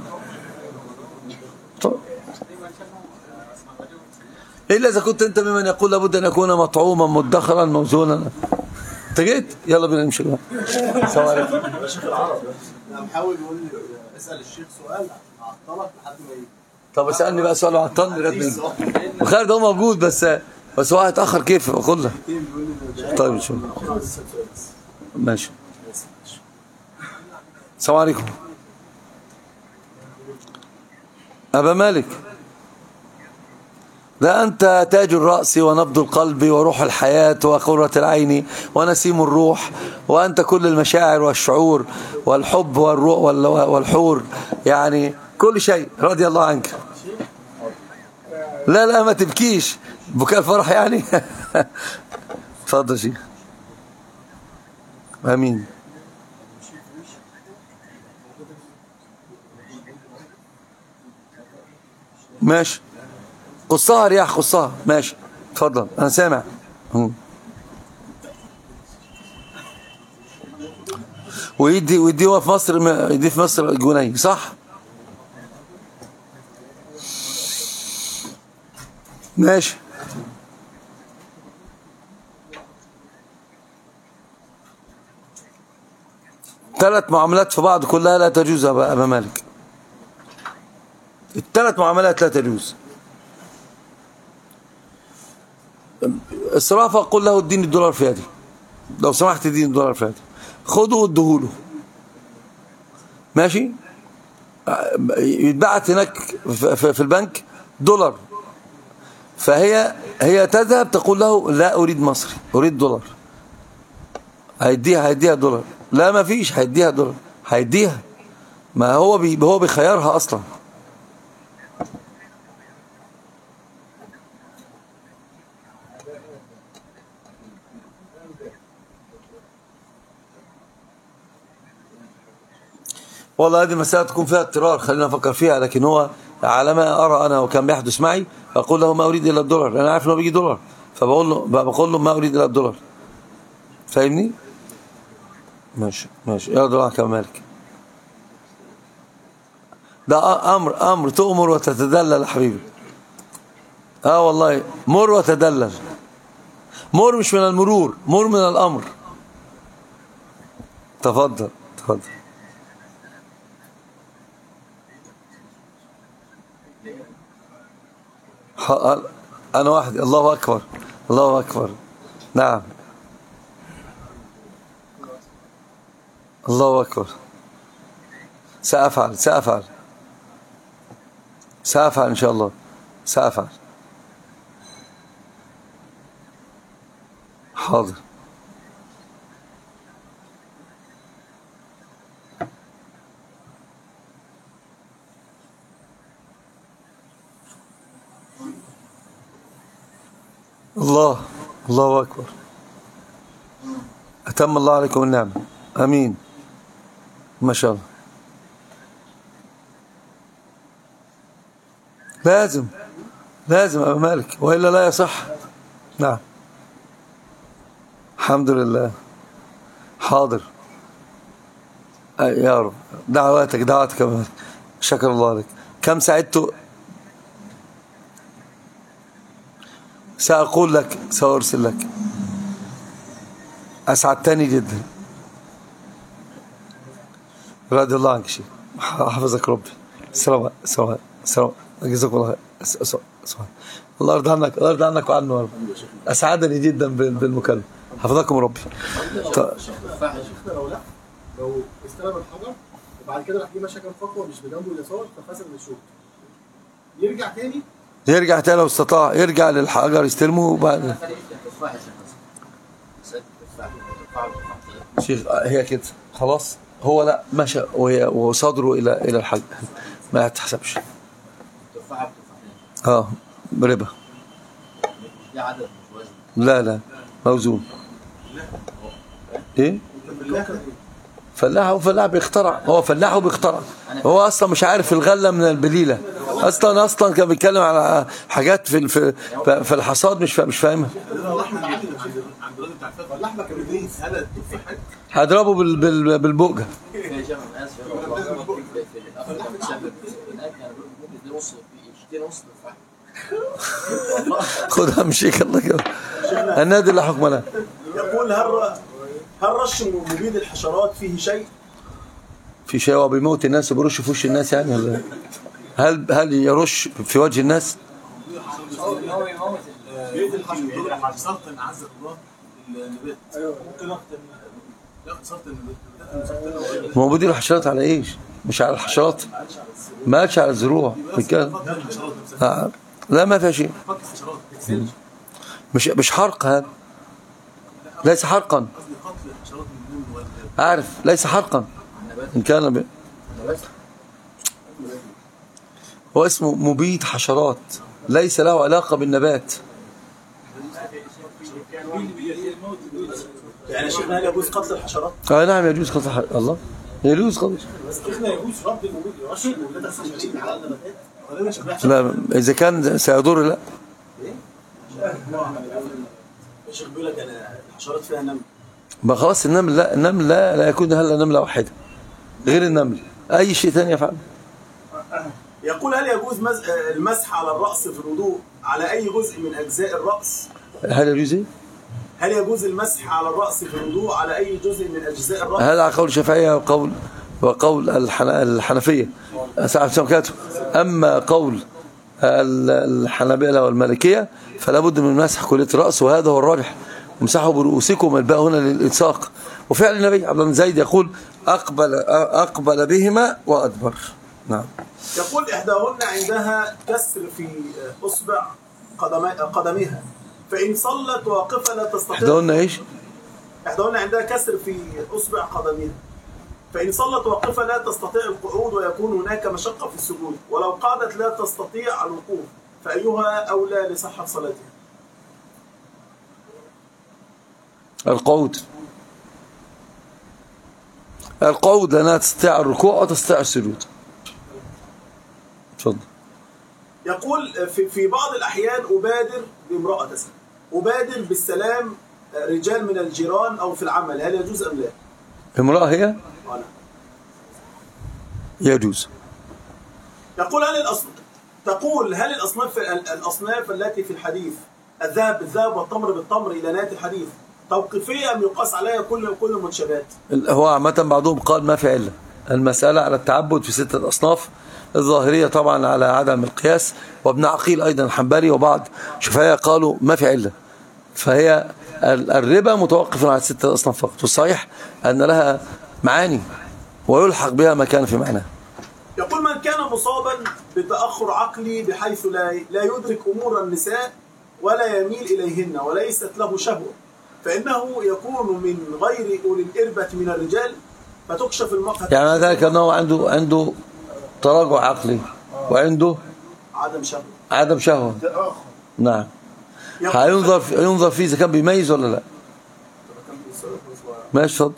إلا إذا كنت أنت ممن يقول لابد أن يكون مطعوما مدخرا موزونا. أنت جيت؟ يلا بينا نمشي. السلام عليكم. انا بحاول يقول اسال الشيخ سؤال عطلك لحد ما يجي. طب اسالني بقى سؤال وعطلني لغايه ما خالد ده موجود بس بس هو هيتاخر كيف اقول له. طيب ان شاء الله ماشي. السلام عليكم. أبا مالك، لا أنت تاج الرأس ونبض القلب وروح الحياة وقرة العين ونسيم الروح، وأنت كل المشاعر والشعور والحب والحور، يعني كل شيء رضي الله عنك. لا لا ما تبكيش بكاء الفرح يعني. اتفضل شيخ. آمين. ماشي قصها رياح قصها. ماشي اتفضل انا سامع. ويدي ويدي هو في مصر، يدي في مصر جنيه صح. ماشي ثلاث معاملات في بعض كلها لا تجوز يا أبا مالك. الثلاث معاملات لا تجوز. اسرافه قل له اديني الدولار في يدي، لو سمحت اديني الدولار في يدي، خده واديهوله. ماشي. يتبعت هناك في البنك دولار، فهي هي تذهب تقول له لا اريد مصري اريد دولار. هيديها هيديها دولار. لا ما فيش هيديها دولار، هيديها. ما هو بي هو بيخيرها اصلا. والله هذه المسألة تكون فيها اضطرار، خلينا نفكر فيها، لكن هو على ما أرى أنا وكان بيحدث معي أقول له ما أريد إلا الدولار، أنا عارف إنه بيجي دولار، فبقول له بقول له ما أريد إلا الدولار. فاهمني؟ ماشي ماشي. يا دولار كم مالك. ده أمر أمر تؤمر وتتدلل يا حبيبي. آه والله مر وتدلل. مر مش من المرور، مر من الأمر. تفضل تفضل. أنا واحد. الله أكبر الله أكبر. نعم الله أكبر. سأفعل سأفعل سأفعل إن شاء الله. سأفعل. حاضر. الله الله أكبر. أتم الله عليكم النعمة. أمين. ما شاء الله. لازم لازم أبا مالك وإلا لا يصح. نعم الحمد لله. حاضر يا رب. دعواتك دعواتك يا مالك. شكر الله لك. كم ساعدت؟ سأقول لك سأرسل لك. أسعدتني جدا. رضي الله عنك شيخ. حفظك ربي. السلام السلام السلام. جزاك الله خير. الله يرضى عنك الله يرضى عنك وعنه يا رب. أسعدني جدا بالمكالمة. حفظكم ربي. لو لا لو استلم الحجر وبعد كده راح جه مشى كام خطوه مش بجنبه اليسار ففسد الشوط، يرجع تاني يرجع تاني لو استطاع يرجع للحجر يستلمه وبعد. شيخ هي كده خلاص. هو لا مشى وصدره الى الى الحجر ما تحسبش. اه بربا. لا لا موزون. ايه فلاح هو فلاح بيخترع، هو فلاح وبيخترع، هو اصلا مش عارف الغله من البليله، اصلا اصلا كان بيتكلم على حاجات في في, في الحصاد مش مش فاهمها. اللحمه كبدين هذا التفاح هضربه بال بال بالبوجه. خدها مشيك الله كده. النادي لا حكم له. يقول هل هل رش مبيد الحشرات فيه شيء؟ في شيء هو بيموت الناس وبيرش في وش الناس يعني ولا هل هل يرش في وجه الناس؟ بيد الحشرات سرطان عز الله النبات. ممكن ياخد سرطان النبات. ما هو بدي الحشرات على ايش؟ مش على الحشرات، ما قالش على الزروع بيتكلم. لا ما فيها شيء، مش مش حرق، هذا ليس حرقا، عارف ليس حرقا ان كان ب... هو اسمه مبيد حشرات ليس له علاقة بالنبات. يعني شيخنا هل يجوز قتل الحشرات؟ اه نعم يجوز قتل الحشرات، الله يجوز قتل. شيخنا يجوز رد المبيد يرش المبيدات الحشرية على النباتات؟ لا اذا كان سيضر لا. الشيخ بيقول لك انا الحشرات فيها نمل. ما خلاص النمل لا، النمل لا, لا يكون هلا نملة واحدة غير النمل، اي شيء ثاني يفعل. يقول هل يجوز المسح على الرأس في الوضوء على اي جزء من اجزاء الرأس؟ هل يجوز ايه؟ هل يجوز المسح على الرأس في الوضوء على اي جزء من اجزاء الرأس؟ هذا على قول الشافعية وقول وقول الحنفية سمكاته. اما قول الحنابلة والمالكية فلا بد من مسح كلية الرأس، وهذا هو الراجح. امسحوا برؤوسكم، الباء هنا للإلصاق. وفعل النبي عبد الله بن زيد يقول أقبل أقبل بهما وأدبر. نعم. يقول إحداهن عندها كسر في أصبع قدمها فإن صلت واقفة لا تستطيع. إحداهن إيش؟ إحداهن عندها كسر في أصبع قدمها فإن صلت واقفة لا تستطيع القعود ويكون هناك مشقة في السجود، ولو قعدت لا تستطيع الوقوف، فأيها أولى لصحة صلاتها؟ القعود. القعود لأنها تستطيع الركوع وتستطيع السجود. تفضل. يقول في في بعض الأحيان أبادر بامرأة تسلم، أبادر بالسلام رجال من الجيران أو في العمل، هل يجوز أم لا؟ امرأة هي؟ يجوز. يقول هل الأصناف تقول هل الأصناف الأصناف التي في الحديث الذهب بالذهب والتمر بالتمر إلى نهاية الحديث توقيفية أم يقاس عليها كل كل المنشبات؟ هو عامة بعضهم قال ما في علة، المسألة على التعبد في ستة أصناف، الظاهرية طبعا على عدم القياس، وابن عقيل أيضا الحنبلي وبعض شفعية قالوا ما في علة، فهي الربا متوقف على ستة أصناف فقط، والصحيح أن لها معاني ويلحق بها ما كان في معناه. يقول من كان مصابا بتأخر عقلي بحيث لا لا يدرك أمور النساء ولا يميل إليهن وليست له شهوة، فإنه يكون من غير أولي الإربة من الرجال فتكشف المرأة. يعني ذلك أنه عنده عنده تراجع عقلي وعنده عدم شهوة. عدم شهوة. نعم. هينظر ينظر فيه إذا كان بيميز ولا لا. ماشي اتفضل.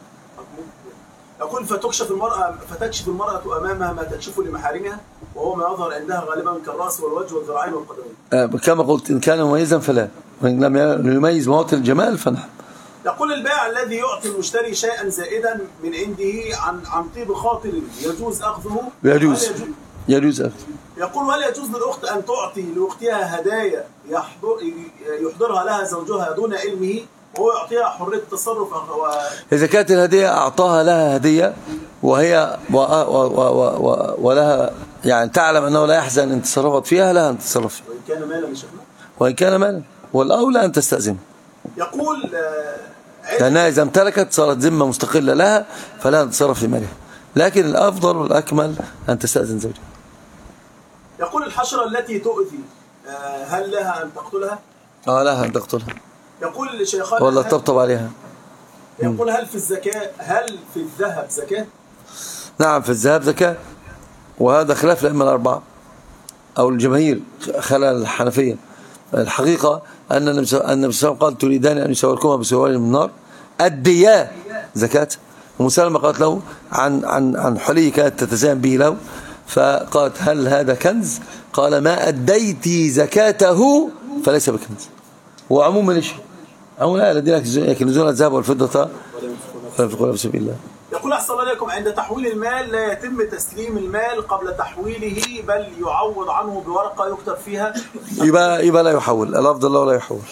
يقول فتكشف المرأة فتكشف المرأة أمامها ما تكشفه لمحارمها وهو ما يظهر عندها غالبا كالرأس والوجه والذراعين والقدمين. آه كما قلت إن كان مميزا فلا، وإن لم يميز مواطن الجمال فنعم. يقول البائع الذي يعطي المشتري شيئا زائدا من عنده عن عن طيب خاطر يجوز أخذه؟ يجوز يجوز أخذه. يقول هل يجوز للأخت أن تعطي لأختها هدايا يحضر يحضرها لها زوجها دون علمه وهو يعطيها حرية التصرف؟ و... إذا كانت الهدية أعطاها لها هدية وهي و... و... و... و... ولها يعني تعلم أنه لا يحزن أن تصرفت فيها لها أن تصرف فيها. وإن كان مالا شيخنا؟ وإن كان مالا والأولى أن تستأذن. يقول لأنها إذا امتلكت صارت ذمة مستقلة لها فلا تتصرف في مالها، لكن الأفضل والأكمل أن تستأذن زوجها. يقول الحشرة التي تؤذي هل لها أن تقتلها؟ آه لها أن تقتلها. يقول شيخنا ولا تطبطب عليها. يقول هل في الزكاة هل في الذهب زكاة؟ نعم في الذهب زكاة، وهذا خلاف الأئمة الأربعة أو الجماهير خلال الحنفية. الحقيقة أن النبي صلى الله عليه وسلم قال تريدان أن يسوركما بسوار من النار أديا زكاة، أم سلمة قالت له عن عن عن حلي كانت تتزين به له، فقالت هل هذا كنز؟ قال ما أديت زكاته فليس بكنز. وعموما ليش عموما لا الذين يكنزون الذهب والفضة ولا ينفقون في سبيل الله. يقول أحسن الله إليكم عند تحويل المال لا يتم تسليم المال قبل تحويله بل يعوض عنه بورقة يكتب فيها. يبقى يبقى لا يحول، الأفضل له لا يحول.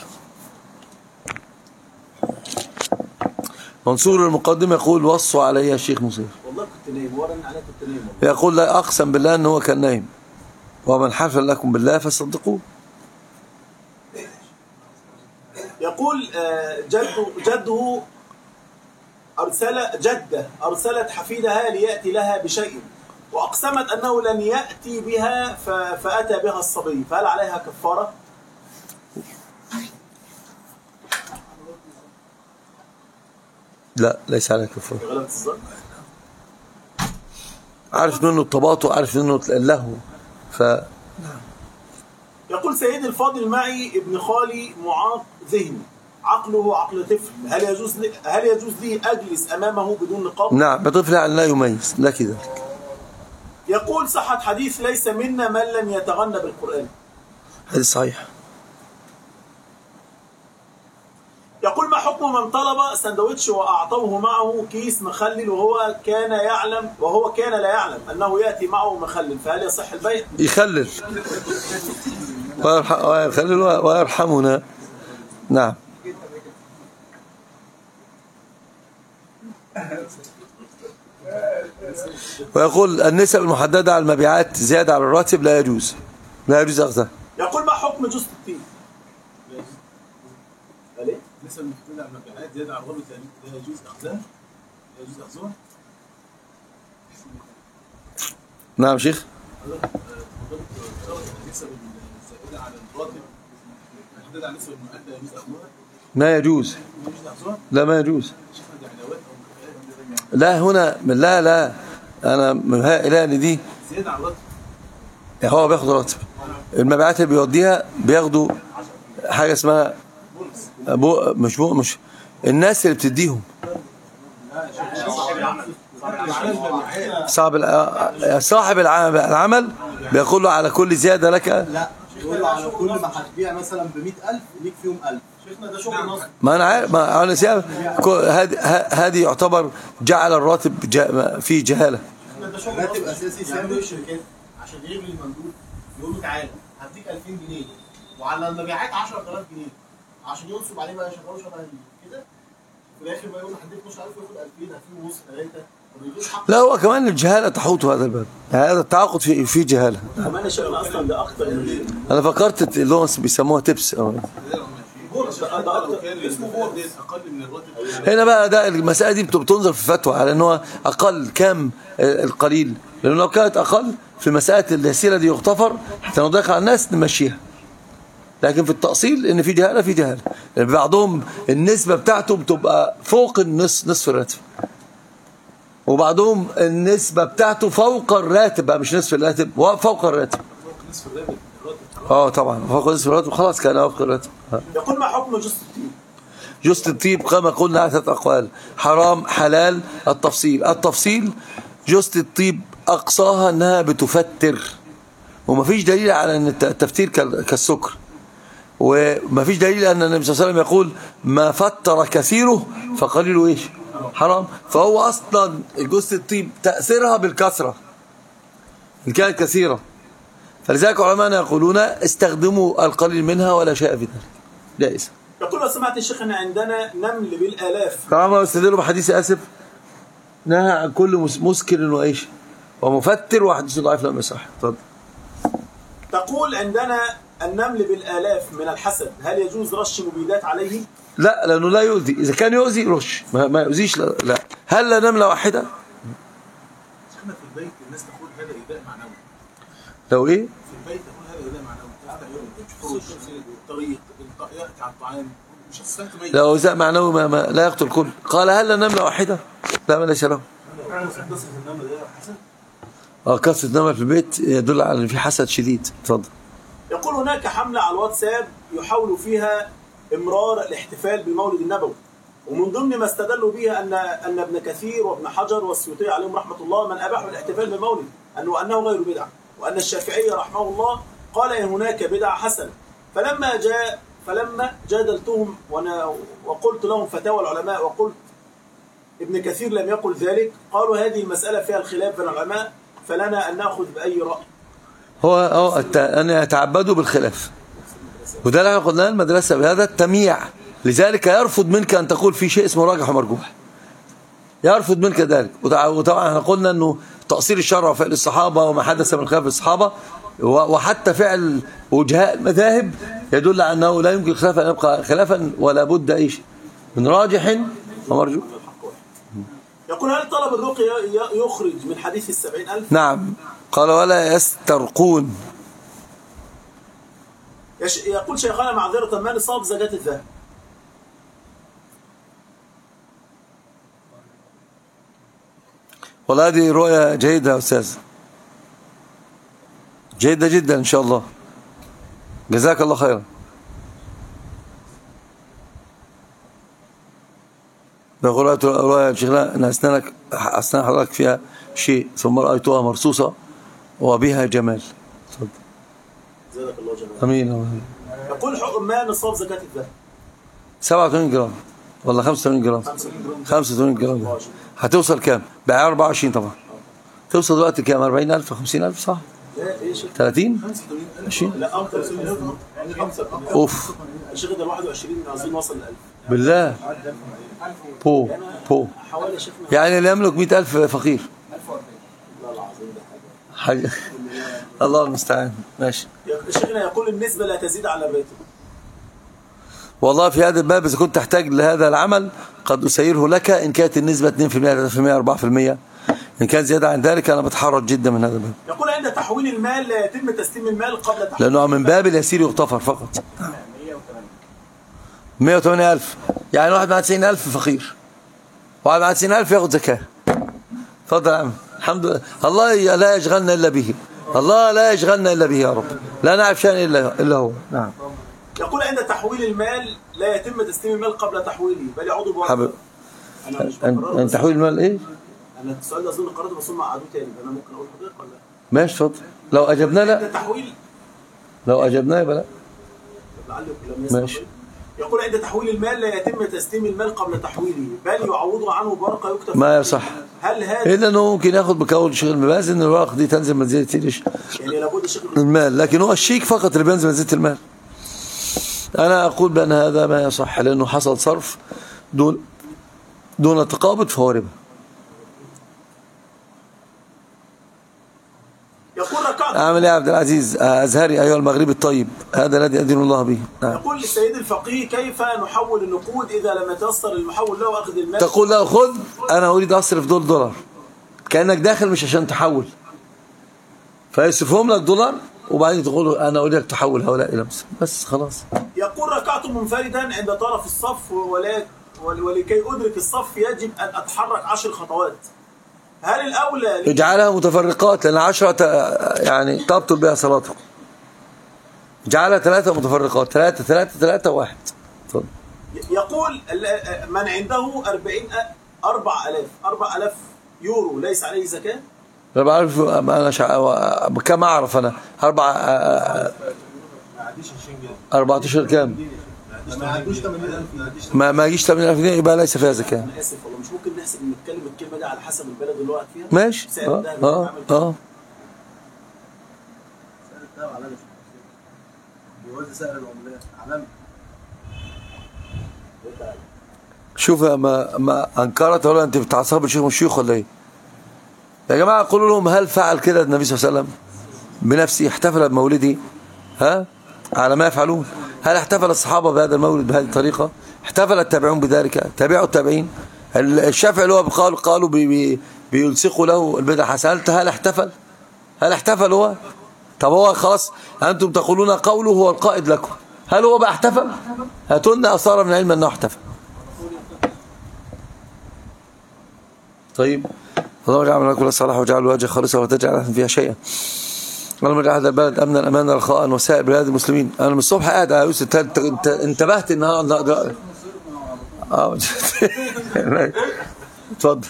منصور المقدم يقول وصوا علي الشيخ مصير. والله كنت نايم ورن عليك كنت نايم. يقول لا أقسم بالله أنه هو كان نايم، ومن حلف لكم بالله فصدقوه. يقول جده جده أرسل جدة أرسلت حفيدها ليأتي لها بشيء وأقسمت أنه لن يأتي بها فأتى بها الصبي، فهل عليها كفارة؟ لا ليس عليها كفارة. عارف منه التباطؤ، عارف منه اللهو. ف يقول سيدي الفاضل معي ابن خالي معاق ذهني عقله عقل طفل، هل يجوز لي هل يجوز لي اجلس امامه بدون نقاب؟ نعم بطفل لا يميز لا كده. يقول صحة حديث ليس منا من لم يتغنى بالقرآن. حديث صحيح. يقول ما حكم من طلب سندوتش واعطوه معه كيس مخلل وهو كان يعلم وهو كان لا يعلم انه ياتي معه مخلل، فهل يصح البيع؟ يخلل ويخلل ويرحمنا. نعم. ويقول النسب المحددة على المبيعات زيادة على الراتب لا يجوز، لا يجوز أخذها. يقول ما حكم جوز الطيب؟ النسب المحددة على المبيعات زيادة على الراتب لا يجوز أخذها، لا يجوز أخذها. نعم شيخ. النسب الزائدة على الراتب المحددة على النسب المؤكدة لا يجوز أخذها. ما يجوز. لا ما يجوز. لا هنا لا لا انا من هؤلاء دي زياده على الراتب. هو بياخد راتب، المبيعات اللي بيوديها بياخدوا حاجه اسمها بو مش بو مش الناس اللي بتديهم صاحب صاحب العمل بيقول له على كل زياده لك. لا يقول له على كل ما هتبيع مثلا ب مئة ألف ليك فيهم ألف. ده شغل نصب. ما انا عارف ما انا سيب هذه هذه يعتبر جعل الراتب جا في جهاله. ده شغل راتب اساسي ثابت الشركات عشان يغلي المندوب يقول له تعالى هديك ألفين جنيه وعلى المبيعات عشرة آلاف جنيه عشان ينصب عليه بقى يشغله شبه كده، في الاخر بقى يقول له هديك اثناشر ألف وياخد ألفين ألفين ونص ثلاثة. لا هو كمان الجهاله تحوط هذا الباب، هذا التعاقد في في جهاله. كمان يا شيخنا اصلا ده اخطر. انا فكرت اللي هو بيسموها تبس. هنا بقى ده المسألة دي بتنظر في فتوى على ان هو اقل كام القليل، لانه لو كانت اقل في مسألة اليسيرة دي يغتفر حتى نضيق على الناس نمشيها، لكن في التأصيل ان في جهالة في جهالة. بعضهم النسبة بتاعته بتبقى فوق النص نصف الراتب، وبعضهم النسبة بتاعته فوق الراتب بقى مش نصف الراتب فوق الراتب. اه طبعا فوق نصف الراتب خلاص كان فوق الراتب. يقول ما حكم جوز الطيب؟ جوز الطيب كما قلنا ثلاثة أقوال، حرام حلال. التفصيل التفصيل جوز الطيب أقصاها أنها بتفتر، ومفيش دليل على أن التفتير كالسكر، ومفيش دليل أن النبي صلى الله عليه وسلم يقول ما فتر كثيره فقليله إيش حرام. فهو أصلا جوز الطيب تأثيرها بالكثرة إن كانت كثيرة، فلذلك علماءنا يقولون استخدموا القليل منها ولا شيء في ذلك جائز. يقول لو سمعت الشيخ ان عندنا نمل بالالاف. طبعا استدلوا بحديث اسف نهى عن كل مسكر وايش ومفتر، وحديث ضعيف لم يصح. اتفضل. تقول عندنا النمل بالالاف من الحسد، هل يجوز رش مبيدات عليه؟ لا لانه لا يؤذي، اذا كان يؤذي رش، ما, ما يؤذيش. لا, لا. هل لا نمله واحده؟ شيخنا في البيت الناس تقول هذا ايذاء معنوي. لو ايه؟ في البيت تقول هذا ايذاء معنوي، الطريق ياتي على الطعام مش هتستنتج ميت. لو ايذاء معنوي ما, ما لا يقتل كل. قال هل لا نمله واحده؟ لا ما ليس له. اه كثرة النمل في البيت يدل على ان في حسد شديد. اتفضل. يقول هناك حملة على الواتساب يحاول فيها امرار الاحتفال بالمولد النبوي، ومن ضمن ما استدلوا به أن أن ابن كثير وابن حجر والسيوطي عليهم رحمة الله من أباحوا الاحتفال بالمولد أنه أنه غير بدعة، وأن الشافعي رحمه الله قال إن هناك بدعة حسنة. فلما جاء فلما جادلتهم وقلت لهم فتاوى العلماء وقلت ابن كثير لم يقل ذلك، قالوا هذه المسألة فيها الخلاف بين العلماء فلنا أن نأخذ بأي رأي. هو هو أن يتعبدوا بالخلاف، وده اللي احنا قلناه المدرسة بهذا التمييع. لذلك يرفض منك أن تقول في شيء اسمه راجح ومرجوح، يرفض منك ذلك. وطبعا احنا قلنا أنه تقصير الشرع وفعل الصحابة وما حدث من خلاف الصحابة وحتى فعل وجهاء المذاهب يدل على أنه لا يمكن خلافا أن يبقى خلافا ولا بد إيش من راجح ومرجوح. يقول هل طلب الرقية يخرج من حديث السبعين ألف؟ نعم، قال ولا يسترقون. يقول شيخنا معذرة ما نصاب زكاة الذهب؟ والله هذه رؤية جيدة يا أستاذ، جيدة جدا إن شاء الله، جزاك الله خيرا. بقول رؤية شيخنا أن أسنانك أسنان حضرتك فيها شيء ثم رأيتها مرصوصة وبها جمال. تفضل. جزاك الله جمال. أمين. يقول حكم ما نصاب زكاة الذهب؟ سبعة وثمانين جرام ولا خمسة وثمانين جرام؟ خمسة وثمانين جرام. هتوصل كام؟ بقى أربعة وعشرين طبعا. توصل دلوقتي كام؟ أربعين ألف خمسين ألف صح؟ ثلاثين؟ عشرين؟ لا أكثر. أوف. الشيخ ده واحد وعشرين عايزين نوصل ل ألف. بالله. بو بو. حوالي شيخنا. يعني اللي يملك مئة ألف فقير. ألف وأربعين. الله العظيم ده حاجة. الله المستعان. ماشي. شيخنا يقول النسبة لا تزيد على الراتب. والله في هذا الباب إذا كنت تحتاج لهذا العمل قد أسيره لك إن كانت النسبة اثنين بالمئة ثلاثة بالمئة أربعة بالمئة. إن كان زيادة عن ذلك أنا بتحرج جدا من هذا الباب. يقول عند تحويل المال لا يتم تسليم المال قبل تحويل، لأنه من باب اليسير يغتفر فقط. مئة وثمانية ألف يعني واحد مع تسعين ألف فقير، واحد مع تسعين ألف ياخد زكاة. تفضل يا عم. الحمد لله. الله لا يشغلنا إلا به، الله لا يشغلنا إلا به يا رب، لا نعرف شأن إلا إلا هو. نعم. يقول عند تحويل المال لا يتم تسليم المال قبل تحويله بل يعود بورقه. حبيب انا مش أن تحويل المال إيه؟ انا السؤال ده اظن قررته بس هم قعدوه تاني، انا ممكن اقول لحضرتك ولا ماشي اتفضل. لو أجبنا لا. عند تحويل لو أجبنا يبقى لا. لعله لم يسمع. ماشي. يقول عند تحويل المال لا يتم تسليم المال قبل تحويله بل يعوض عنه بورقه يكتب ما يصح. هل هذا إلا أنه ممكن ياخذ بقول الشيخ المباز إن الورق دي تنزل منزلة ليش؟ يعني لابد الشيخ المال، لكن هو الشيك فقط اللي بينزل منزلة المال. أنا أقول بأن هذا ما يصح لأنه حصل صرف دون دون تقابض فهو ربا. يقول ركعت. أعمل يا عبد العزيز أزهري أيها المغربي الطيب، هذا الذي أدين الله به. نعم. يقول للسيد الفقيه كيف نحول النقود إذا لم يتيسر المحول له أخذ المال؟ تقول له خذ أنا أريد أصرف دول دولار، كأنك داخل مش عشان تحول، فيصرفهم لك دولار وبعدين تقول أنا أريدك تحول هؤلاء إلى مصر بس خلاص. يقول ركعت منفردا عند طرف الصف ولا ولكي أدرك الصف يجب أن أتحرك عشر خطوات، هل الأولى اجعلها متفرقات لأن عشرة يعني تبطل بها صلاتك، اجعلها ثلاثة متفرقات، ثلاثة ثلاثة ثلاثة واحد. طيب. يقول من عنده أربعين أربع ألاف أربع ألاف يورو ليس عليه زكاة؟ لا بعرف أنا شع... كم أعرف أنا أربعة أربعة أشهر كام؟ ما ما يجيش ثمانين ألف جنيه يبقى ليس فيها زكاة. أنا آسف والله مش ممكن نحسب نتكلم الكلمة دي على حسب البلد اللي وقعت فيها؟ ماشي. اه اه اه شوف ما ما أنكرت ولا أنت بتعصب الشيخ والشيوخ ولا إيه؟ يا جماعة قولوا لهم هل فعل كده النبي صلى الله عليه وسلم بنفسه احتفل بمولده ها على ما يفعلون؟ هل احتفل الصحابة بهذا المولد بهذه الطريقة؟ احتفل التابعون بذلك؟ تابعوا التابعين؟ الشافعي اللي هو قال قالوا بي بي بيلصقوا له البدع حسنة، هل احتفل؟ هل احتفل هو؟ طب هو خلاص أنتم تقولون قوله هو القائد لكم، هل هو بقى احتفل؟ هاتوا لنا أثار من علم أنه احتفل. طيب اللهم اجعل لنا كل صلاح واجعل الوجه خالصا وتجعل فيها شيئا. اللهم اجعل هذا البلد امنا امانا رخاء وسائر بلاد المسلمين. انا من الصبح قاعد يا يوسف انت انتبهت النهارده اه اتفضل.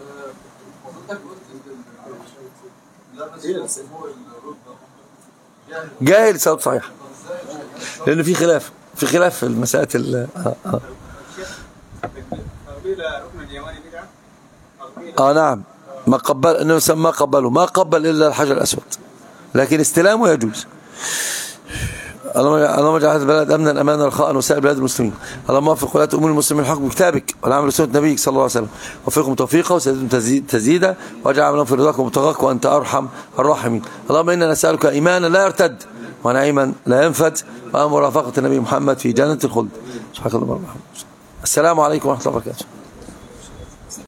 جاهل سبب صحيح، لأن في خلاف في خلاف في المسائل ال اه اه اه نعم. ما قبل انه ما قبله ما قبل الا الحجر الاسود، لكن استلامه يجوز. اللهم اجعل هذا البلد امنا امانا رخاء وسائر بلاد المسلمين. اللهم وفق ولاة امور المسلمين الحكم بكتابك والعمل بسنة نبيك صلى الله عليه وسلم، وفقهم توفيقا وسددهم تزيدا، واجعل عملهم في رضاك ومبتغاك وانت ارحم الراحمين. اللهم انا نسالك ايمانا لا يرتد ونعيما لا ينفد ومرافقة النبي محمد في جنة الخلد. سبحانك اللهم وبحمدك. السلام عليكم ورحمة الله وبركاته.